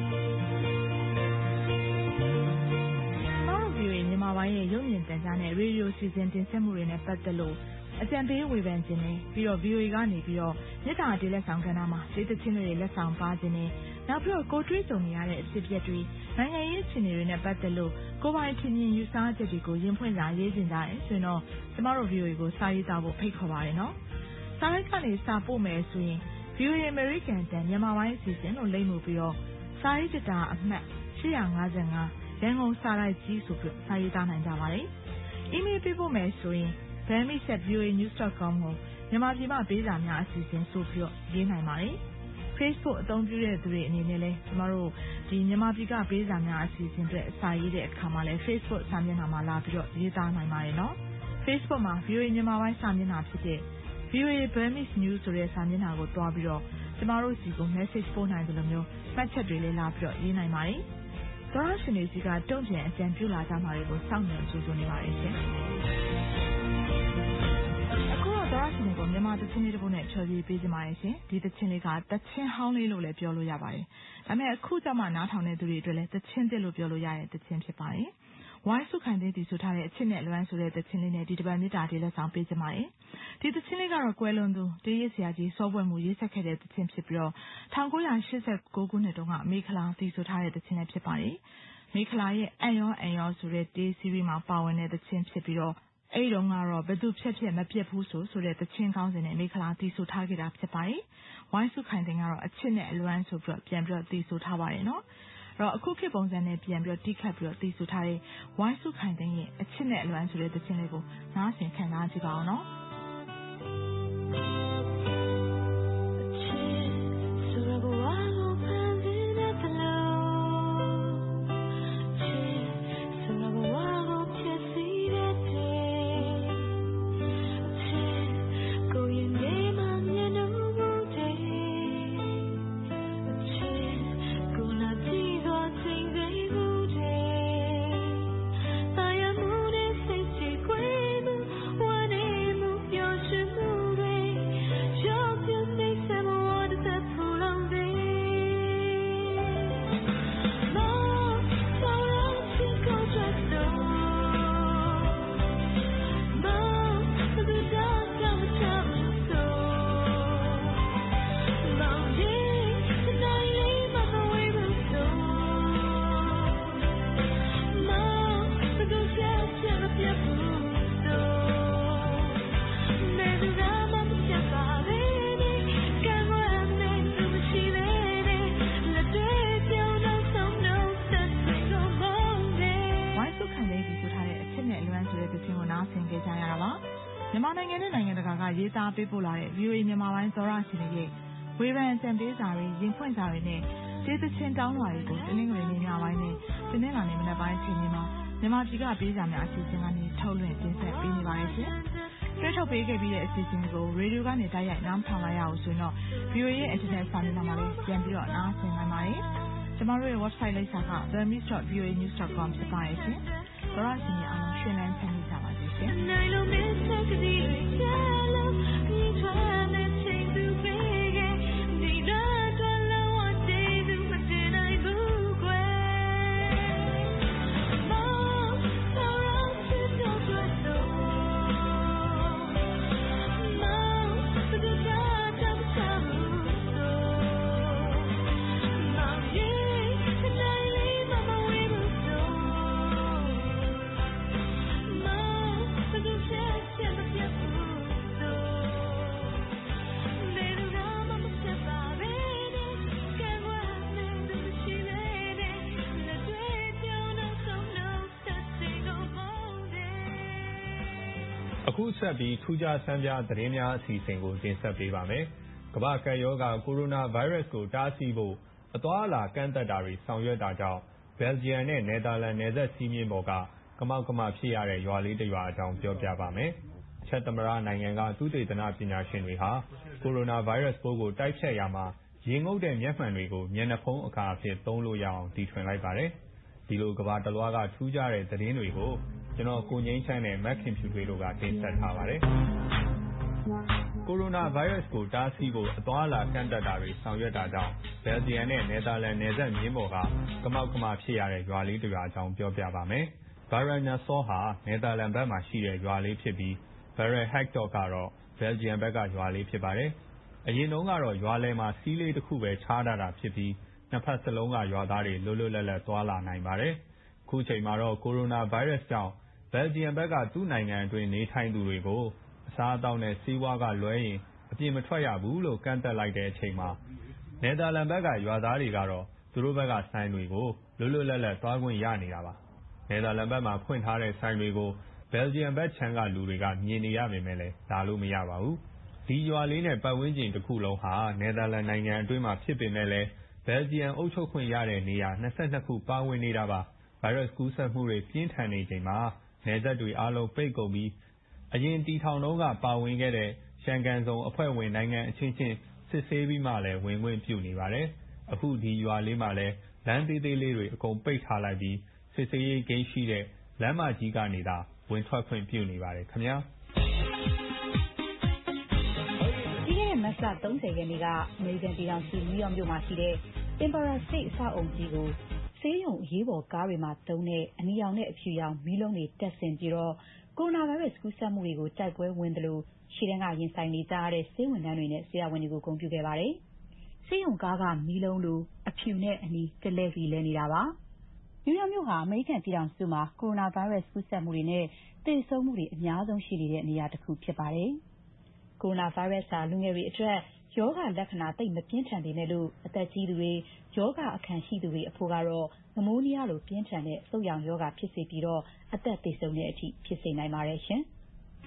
Speaker 4: မြန်မာပိုင်းရဲ့ရုပ်မြင်သံကြားနဲ့ရေဒီယိုစီစဉ်တင်ဆက်မှုတွေနဲ့ပတ်သက်လို့အကြံပေးဝေဖန်ခြင်းနဲ့ပြီးတော့ ဗီအိုအေ ကနေပြီးတော့မြစ်တာအတေးလက်ဆောင်ကဏ္ဍမှာဒေသချင်းတွေလက်ဆောင်ပါခြင်းနဲ့နောက်ပြီးတော့ကိုတွေးကြုံနေရတဲ့အဖြစ်အပျက်တွေနိုင်ငံရေးအခြေအနေတွေနဲ့ပတ်သက်လို့ကိုပိုင်ထင်မြင်ယူဆချက်တွေကိုရင်ဖွင့်စာရေးတင်ကြတယ်ဆိုရင်တော့ကျမတို့ ဗီအိုအေ ကိုစာရေးသားဖို့ဖိတ်ခေါ်ပါတယ်နော်စာရိုက်ကနေစာပို့မယ်ဆိုရင် ဗီအိုအေ American တန်မြန်မာပိုင်းအစီအစဉ်လို့လိမ့်မှုပြီးတော့စာရေးတတာအမှတ်၈၅၅ရန်ကုန်စာရိုက်ကြီးဆိုပြီးစာရေးသားနိုင်ကြပါတယ်။ email ပေးဖို့မယ်ဆိုရင် burmese at v o a news dot com ကိုမြန်မာပြည်မှာပေးစာများအစီအစဉ်ဆိုပြီးတော့ရေးနိုင်ပါတယ်။ Facebook အသုံးပြုတဲ့သူတွေအနေနဲ့လည်းကျမတို့ဒီမြန်မာပြည်ကပေးစာများအစီအစဉ်တွေအစာရေးတဲ့အခါမှာလည်း Facebook စာမျက်နှာမှာလာပြီးတော့ရေးသားနိုင်ပါတယ်နော်။ Facebook မှာ ဗီအိုအေ မြန်မာပိုင်းစာမျက်နှာဖြစ်တဲ့ ဗီအိုအေ Burmese News ဆိုတဲ့စာမျက်နှာကိုတွားပြီးတော့ကျမတို့စီကို message ပို့နိုင်သလိုမျိုးမှတ်ချက်တွေလည်းလာပြီးတော့ရေးနိုင်ပါတယ်။သောရရှင်တွေစီကတုံ့ပြန်အကြံပြုလာကြမှာတွေကိုစောင့်မျှော်ကြိုဆိုနေပါတယ်ရှင်။အခုတော့သောရရှင်တွေကိုမြန်မာသချင်းလေးတစ်ပုဒ်နဲ့ဖြော်ပြပေးကြပါရရှင်။ဒီသချင်းလေးကသချင်းဟောင်းလေးလို့လည်းပြောလို့ရပါတယ်။ဒါပေမဲ့အခုကျမှနားထောင်တဲ့သူတွေအတွက်လည်းသချင်းသစ်လို့ပြောလို့ရတဲ့သချင်းဖြစ်ပါတယ်။ဝိုင်းစုခိုင်သိန်းတည်ဆိုထားတဲ့အချစ်နဲ့လွမ်းဆိုတဲ့သချင်းလေးနဲ့ဒီတစ်ပတ်မြစ်တာတွေလက်ဆောင်ပေးကြပါမယ်။ဒီသချင်းလေးကတော့ကွယ်လွန်သူတေးရဆရာကြီးစောပွဲမှုရေးဆက်ခဲ့တဲ့သချင်းဖြစ်ပြီးတော့၁၉၈၉ခုနှစ်တုန်းကမေခလာတည်ဆိုထားတဲ့သချင်းလေးဖြစ်ပါတယ်။မေခလာရဲ့အန်ရောအန်ရောဆိုတဲ့တေးစီးရီးမှာပါဝင်တဲ့သချင်းဖြစ်ပြီးတော့အဲ့ဒီတုန်းကတော့ဘသူဖြက်ဖြက်မပြတ်ဘူးဆိုဆိုတဲ့သချင်းကောင်းစဉ်နဲ့မေခလာတည်ဆိုထားခဲ့တာဖြစ်ပါတယ်။ဝိုင်းစုခိုင်သိန်းကတော့အချစ်နဲ့အလွမ်းဆိုပြီးတော့ပြန်ပြီးတော့တည်ဆိုထားပါတယ်နော်။တော့အခုခေတ်ပုံစံနဲ့ပြန်ပြီးတော့တိခတ်ပြီးတော့တည်ဆူထားတဲ့ဝိုင်းစုခိုင်သိန်းရဲ့အချစ်နဲ့အလွမ်းဆိုတဲ့သချင်းလေးကိုနားဆင်ခံစားကြည့်ပါအောင်နော်ရေးသားပေးပို့လာတဲ့ ဗီအိုအေ မြန်မာပိုင်းသောရရှင်တွေရဲ့ဝေဖန်အကြံပေးစာတွေရင်ဖွင့်စာတွေနဲ့ဒေသချင်းတောင်းလွှာတွေကိုတနင်္ဂနွေနေ့ညပိုင်းနဲ့တနင်္လာနေ့မနက်ပိုင်းအချိန်မှာမြန်မာပြည်ကပေးစာများအစီအစဉ်ကနေထုတ်လွှင့်တင်ဆက်ပေးနေပါတယ်ရှင်။တွေ့ထုတ်ပေးခဲ့ပြီးတဲ့အစီအစဉ်ကိုရေဒီယိုကနေတိုက်ရိုက်နားထောင်လိုက်ရအောင်ဆိုရင်တော့ ဗီအိုအေ ရဲ့ Internet စာမျက်နှာမှာလည်းပြန်ပြီးတော့နားဆင်နိုင်ပါတယ်။ကျမတို့ရဲ့ website လိပ်စာက burmese dot v o a news dot com ဖြစ်ပါတယ်ရှင်။သောရရှင်တွေအားလုံးရှင်လန်းချမ်းမြေ့ကြပါစေရှင်။
Speaker 18: အခုဆက်ပြီးထူးခြားဆန်းပြသတင်းများအစီအစဉ်ကိုတင်ဆက်ပေးပါမယ်။ကမ္ဘာ့ကပ်ရောဂါကိုရိုနာဗိုင်းရပ်စ်ကိုတားဆီးဖို့အသွားအလာကန့်သတ်တာတွေဆောင်ရွက်တာကြောင့်ဘယ်လ်ဂျီယံနဲ့နယ်သာလန်နယ်စပ်စည်းမျဉ်းပေါ်ကကမောက်ကမဖြစ်ရတဲ့ရွာလေးတစ်ရွာအကြောင်းပြောပြပါမယ်။ချက်သမ္မတနိုင်ငံကသုတေသနပညာရှင်တွေဟာကိုရိုနာဗိုင်းရပ်စ်ပိုးကိုတိုက်ဖျက်ရာမှာရေငုပ်တဲ့မျက်မှန်တွေကိုမျက်နှာဖုံးအခါအဖြစ်သုံးလို့ရအောင်တီထွင်လိုက်ပါတယ်။ဒီလိုကမ္ဘာတစ်လွှားကထူးခြားတဲ့သတင်းတွေကိုကျွန်တော်ကိုငိမ့်ချမ်းနဲ့မက်ခင်ဖြူတွေတို့ကတင်ဆက်ထားပါတယ်။ကိုရိုနာဗိုင်းရပ်စ်ကိုတားဆီးဖို့အသွားအလာကန့်သတ်တာတွေဆောင်ရွက်တာကြောင့်ဘယ်လ်ဂျီယံနဲ့နယ်သာလန်နယ်စပ်မျဉ်းပေါ်ကကမောက်ကမဖြစ်ရတဲ့ရွာလေးတစ်ရွာအကြောင်းပြောပြပါမယ်။ Baranasol ဟာနယ်သာလန်ဘက်မှာရှိတဲ့ရွာလေးဖြစ်ပြီး Berelhector ကတော့ဘယ်လ်ဂျီယံဘက်ကရွာလေးဖြစ်ပါတယ်။အရင်တုန်းကတော့ရွာလယ်မှာစီးလေးတစ်ခုပဲခြားထားတာဖြစ်ပြီးနှစ်ဖက်စလုံးကရွာသားတွေလွတ်လွတ်လပ်လပ်သွားလာနိုင်ပါတယ်။အခုချိန်မှာတော့ကိုရိုနာဗိုင်းရပ်စ်ကြောင့်ဘယ်လ်ဂျီယံဘက်ကသူ့နိုင်ငံအတွင်းနေထိုင်သူတွေကိုအစားအသောက်နဲ့ဆေးဝါးကလွဲရင်အပြင်မထွက်ရဘူးလို့ကန့်သတ်လိုက်တဲ့အချိန်မှာနယ်သာလန်ဘက်ကရွာသားတွေကတော့သူတို့ဘက်ကဆိုင်တွေကိုလွတ်လွတ်လပ်လပ်သွားခွင့်ရနေတာပါ။နယ်သာလန်ဘက်မှာဖွင့်ထားတဲ့ဆိုင်တွေကိုဘယ်လ်ဂျီယံဘက်ခြမ်းကလူတွေကမြင်နေရပေမဲ့လည်းလာလို့မရပါဘူး။ဒီရွာလေးနဲ့ပတ်ဝန်းကျင်တစ်ခုလုံးဟာနယ်သာလန်နိုင်ငံအတွင်းမှာဖြစ်ပေမဲ့လည်းဘယ်လ်ဂျီယံအုပ်ချုပ်ခွင့်ရတဲ့နေရာ၂၂ခုပါဝင်နေတာပါ။ဗိုင်းရပ်စ်ကူးစက်မှုတွေပြင်းထန်နေချိန်မှာနယ်စပ်တွေအားလုံးပိတ်ကုန်ပြီးအရင်တည်ထောင်တုန်းကပါဝင်ခဲ့တဲ့ရှန်ကန်စုံအဖွဲ့ဝင်နိုင်ငံအချင်းချင်းစစ်ဆေးပြီးမှလည်းဝင်ခွင့်ပြုနေပါတယ်။အခုဒီရွာလေးမှာလည်းလမ်းသေးသေးလေးတွေအကုန်ပိတ်ထားလိုက်ပြီးစစ်ဆေးရေးဂိတ်ရှိတဲ့လမ်းမကြီးကနေသာဝင်ထွက်ခွင့်ပြုနေပါတယ်ခင်ဗျာ။
Speaker 5: ပြီးခဲ့တဲ့မတ်လသုံးဆယ်ရက်နေ့ကအမေရိကန်ပြည်ထောင်စုနယူးယောက်မြို့မှာရှိတဲ့ Empire State အဆောက်အုံကြီးကိုဆေးရုံအရေးပေါ်ကားတွေမှာသုံးတဲ့အနီရောင်နဲ့အဖြူရောင်မီးလုံးတွေတပ်ဆင်ပြီးတော့ကိုရိုနာဗိုင်းရပ်စ်ကူးစက်မှုတွေကိုတိုက်ပွဲဝင်သလိုရှေ့တန်းကရင်ဆိုင်နေကြရတဲ့ဆေးဝန်ထမ်းတွေနဲ့ဆရာဝန်တွေကိုဂုဏ်ပြုခဲ့ပါတယ်။ဆေးရုံကားကမီးလုံးလိုအဖြူနဲ့အနီတလဲစီလဲနေတာပါ။နယူးယောက်မြို့ဟာအမေရိကန်ပြည်ထောင်စုမှာကိုရိုနာဗိုင်းရပ်စ်ကူးစက်မှုတွေနဲ့သေဆုံးမှုတွေအများဆုံးရှိနေတဲ့နေရာတစ်ခုဖြစ်ပါတယ်။ကိုရိုနာဗိုင်းရပ်စ်ဟာလူငယ်တွေအတွက်ရောဂါလက္ခဏာသိပ်မပြင်းထန်ပေမဲ့လို့အသက်ကြီးသူတွေရောဂါအခံရှိသူတွေအဖို့ကတော့နမိုးနီးယားလိုပြင်းထန်တဲ့သုတ်ရောင်ရောဂါဖြစ်စေပြီးတော့အသက်သေဆုံးတဲ့အထိဖြစ်စေနိုင်ပါတယ်ရှင်။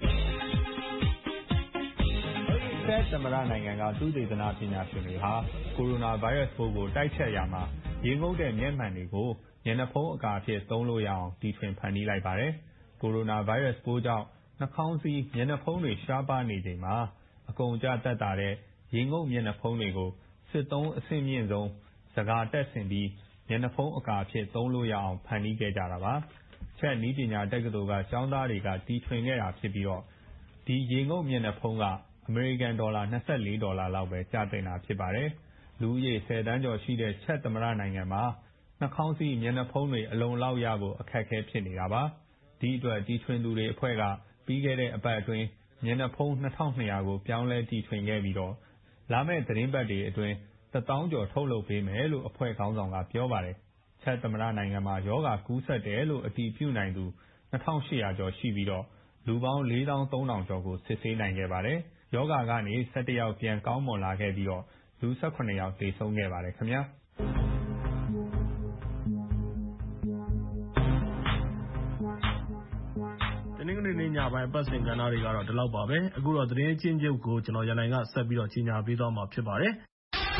Speaker 18: ဆက်သမရနိုင်ငံကသုတေသနပညာရှင်တွေဟာကိုရိုနာဗိုင်းရပ်စ်ပိုးကိုတိုက်ချက်ရမှာရေငုပ်တဲ့မျက်မှန်တွေကိုညနေဖုံးအကာအဖြစ်သုံးလို့ရအောင်တီထွင်ဖန်တီးလိုက်ပါတယ်။ကိုရိုနာဗိုင်းရပ်စ်ပိုးကြောင့်နှာခေါင်းစည်းညနေဖုံးတွေရှားပါးနေချိန်မှာအကုန်ကျသက်သာတဲ့ရေငုပ်မျက်နှာဖုံးတွေကိုစစ်သုံးအဆင့်မြင့်ဆုံးစကားတက်ဆင်ပြီးမျက်နှာဖုံးအကာအဖြစ်သုံးလို့ရအောင်ဖန်တီးခဲ့ကြတာပါ။ချက်နည်းပညာတက္ကသိုလ်ကကျောင်းသားတွေကတီထွင်ခဲ့တာဖြစ်ပြီးတော့ဒီရေငုပ်မျက်နှာဖုံးကအမေရိကန်ဒေါ်လာ၂၄ဒေါ်လာလောက်ပဲကျသင့်တာဖြစ်ပါတယ်။လူဦးရေဆယ်သန်းကျော်ရှိတဲ့ချက်သမရနိုင်ငံမှာနှာခေါင်းစည်းမျက်နှာဖုံးတွေအလုံလောက်ရဖို့အခက်အခဲဖြစ်နေတာပါ။ဒီအတွက်တီထွင်သူတွေအဖွဲ့ကပြီးခဲ့တဲ့အပတ်အတွင်းမျက်နှာဖုံး၂၂၀၀ကိုပြောင်းလဲတီထွင်ခဲ့ပြီးတော့လာမယ့်သီတင်းပတ်တွေအတွင်းတစ်သောင်းကျော်ထုတ်လုပ်ပေးမယ်လို့အဖွဲ့ခေါင်းဆောင်ကပြောပါတယ်။ချက်သမရနိုင်ငံမှာရောဂါကူးစက်တယ်လို့အတည်ပြုနိုင်သူ၂၈၀၀ကျော်ရှိပြီးတော့လူပေါင်းလေးသောင်းသုံးထောင်ကျော်ကိုစစ်ဆေးနိုင်ခဲ့ပါတယ်။ရောဂါကနေ၁၁ယောက်ပြန်ကောင်းမွန်လာခဲ့ပြီးတော့လူ၁၇ယောက်သေဆုံးခဲ့ပါတယ်ခင်ဗျာ။
Speaker 2: တနင်္ဂနွေနေ့ညပိုင်းအပတ်စဉ်ကဏ္ဍတွေကတော့ဒီလောက်ပါပဲ။အခုတော့သတင်းအကျဉ်းချုပ်ကိုကျွန်တော်ရန်နိုင်ကဆက်ပြီးတော့ကြီးညာပေးသွားမှာဖြစ်ပါတယ်။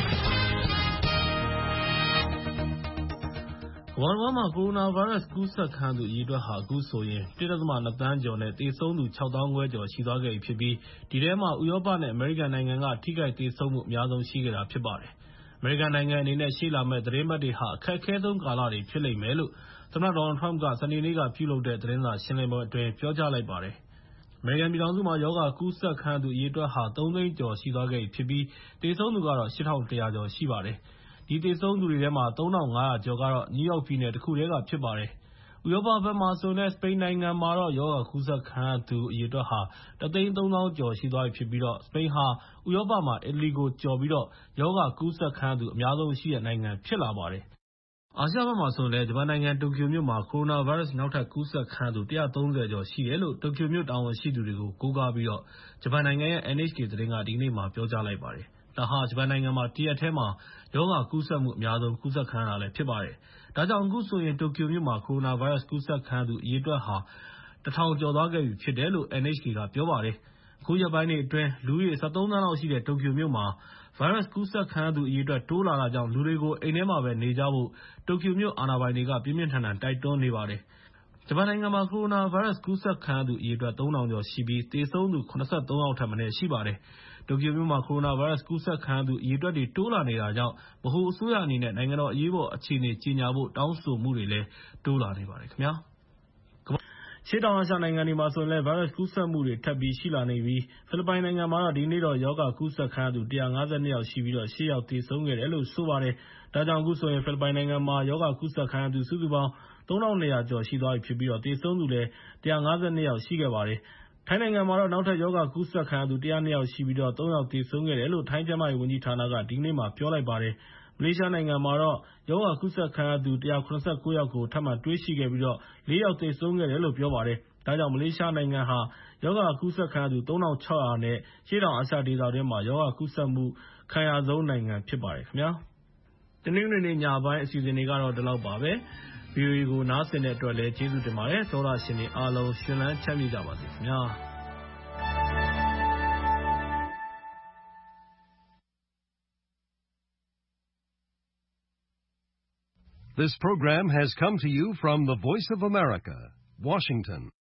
Speaker 2: ကမ္ဘာတစ်ဝန်းမှာကိုရိုနာဗိုင်းရပ်စ်ကူးစက်ခံရသူအရေအတွက်ဟာအခုဆိုရင် ၁.၂ သန်းကျော်နဲ့သေဆုံးသူ ၆ သောင်းခွဲကျော်ရှိသွားခဲ့ပြီဖြစ်ပြီးဒီထဲမှာဥရောပနဲ့အမေရိကန်နိုင်ငံကထိခိုက်သေဆုံးမှုအများဆုံးရှိခဲ့တာဖြစ်ပါတယ်။အမေရိကန်နိုင်ငံအနေနဲ့ရှေ့လာမယ့်သီတင်းပတ်တွေဟာအခက်အခဲဆုံးကာလတွေဖြစ်လိမ့်မယ်လို့သမ္မတဒေါ်နယ်ထရမ့်ကစနေနေ့ကပြုလုပ်တဲ့သတင်းစာရှင်းလင်းပွဲအတွင်းပြောကြားလိုက်ပါတယ်။အမေရိကန်ပြည်ထောင်စုမှာရောဂါကူးစက်ခံရသူအရေအတွက်ဟာသုံးသိန်းကျော်ရှိသွားခဲ့ပြီဖြစ်ပြီးသေဆုံးသူကတော့၈ထောင့်၁၀၀ကျော်ရှိပါတယ်။ဒီသေဆုံးသူတွေထဲမှာသုံးထောင့်ငါးရာကျော်ကတော့နယူးယောက်ပြည်နယ်တစ်ခုတည်းကဖြစ်ပါတယ်။ဥရောပဘက်မှာဆိုရင်စပိန်နိုင်ငံမှာတော့ရောဂါကူးစက်ခံရသူအရေအတွက်ဟာတစ်သိန်းသုံးသောင်းကျော်ရှိသွားပြီဖြစ်ပြီးတော့စပိန်ဟာဥရောပမှာအီတလီကိုကျော်ပြီးတော့ရောဂါကူးစက်ခံရသူအများဆုံးရှိတဲ့နိုင်ငံဖြစ်လာပါတယ်။အာရှဘက်မှာဆိုရင်လည်းဂျပန်နိုင်ငံတိုကျိုမြို့မှာကိုရိုနာဗိုင်းရပ်စ်နောက်ထပ်ကူးစက်ခံရသူ၁၃၀ကျော်ရှိတယ်လို့တိုကျိုမြို့တာဝန်ရှိသူတွေကိုကိုးကားပြီးတော့ဂျပန်နိုင်ငံရဲ့ N H K သတင်းကဒီကနေ့မှပြောကြားလိုက်ပါတယ်။ဒါဟာဂျပန်နိုင်ငံမှာတရက်ထဲမှာရောဂါကူးစက်မှုအများဆုံးကူးစက်ခံရတာလည်းဖြစ်ပါတယ်။ဒါကြောင့်အခုဆိုရင်တိုကျိုမြို့မှာကိုရိုနာဗိုင်းရပ်စ်ကူးစက်ခံရသူအရေအတွက်ဟာတစ်ထောင်ကျော်သွားခဲ့ပြီဖြစ်တယ်လို့ N H K ကပြောပါတယ်။အခုရက်ပိုင်းတွေအတွင်းလူဦးရေ၁၃သန်းလောက်ရှိတဲ့တိုကျိုမြို့မှာဗိုင်းရပ်စ်ကူးစက်ခံရသူအရေအတွက်တိုးလာတာကြောင့်လူတွေကိုအိမ်ထဲမှာပဲနေကြဖို့တိုကျိုမြို့အာဏာပိုင်တွေကပြင်းပြင်းထန်ထန်တိုက်တွန်းနေပါတယ်။ဂျပန်နိုင်ငံမှာကိုရိုနာဗိုင်းရပ်စ်ကူးစက်ခံရသူအရေအတွက်သုံးထောင်ကျော်ရှိပြီးသေဆုံးသူ၇၃ယောက်ထက်မနည်းရှိပါတယ်။တိုကျိုမြို့မှာကိုရိုနာဗိုင်းရပ်စ်ကူးစက်ခံရသူအရေအတွက်တွေတိုးလာနေတာကြောင့်ဗဟိုအစိုးရအနေနဲ့နိုင်ငံတော်အရေးပေါ်အခြေအနေကြေညာဖို့တောင်းဆိုမှုတွေလည်းတိုးလာနေပါတယ်ခင်ဗျာ။ရှေ့တောင်အာရှနိုင်ငံတွေမှာဆိုရင်လည်းဗိုင်းရပ်စ်ကူးစက်မှုတွေထပ်ပြီးရှိလာနေပြီးဖိလစ်ပိုင်နိုင်ငံမှာတော့ဒီနေ့တော့ရောဂါကူးစက်ခံရသူ၁၅၂ယောက်ရှိပြီးတော့၈ယောက်သေဆုံးခဲ့တယ်လို့ဆိုပါတယ်။ဒါကြောင့်အခုဆိုရင်ဖိလစ်ပိုင်နိုင်ငံမှာရောဂါကူးစက်ခံရသူစုစုပေါင်းသုံးထောင်၂ရာကျော်ရှိသွားပြီဖြစ်ပြီးတော့သေဆုံးသူလည်း၁၅၂ယောက်ရှိခဲ့ပါတယ်။ထိုင်းနိုင်ငံမှာတော့နောက်ထပ်ရောဂါကူးစက်ခံရသူ၁၀၂ယောက်ရှိပြီးတော့၃ယောက်သေဆုံးခဲ့တယ်လို့ထိုင်းကျန်းမာရေးဝန်ကြီးဌာနကဒီကနေ့မှပြောလိုက်ပါတယ်။မလေးရှားနိုင်ငံမှာတော့ရောဂါကူးစက်ခံရသူ၁၇၉ယောက်ကိုထပ်မံတွေ့ရှိခဲ့ပြီးတော့လေးယောက်သေဆုံးခဲ့တယ်လို့ပြောပါတယ်။ဒါကြောင့်မလေးရှားနိုင်ငံဟာရောဂါကူးစက်ခံရသူသုံးထောင်ခြောက်ရာနဲ့ရှေ့တောင်အာရှဒေသတွင်းမှာရောဂါကူးစက်မှုခံရဆုံးနိုင်ငံဖြစ်ပါတယ်ခင်ဗျာ။တနင်္ဂနွေနေ့ညပိုင်းအစီအစဉ်တွေကတော့ဒီလောက်ပါပဲ။ ဗီအိုအေကိုနားဆင်တဲ့အတွက်လည်းကျေးဇူးတင်ပါတယ်။သောတာရှင်တွေအားလုံးရှင်လန်းချမ်းမြေ့ကြပါစေခင်ဗျာ။
Speaker 1: This program has come to you from the Voice of America, Washington.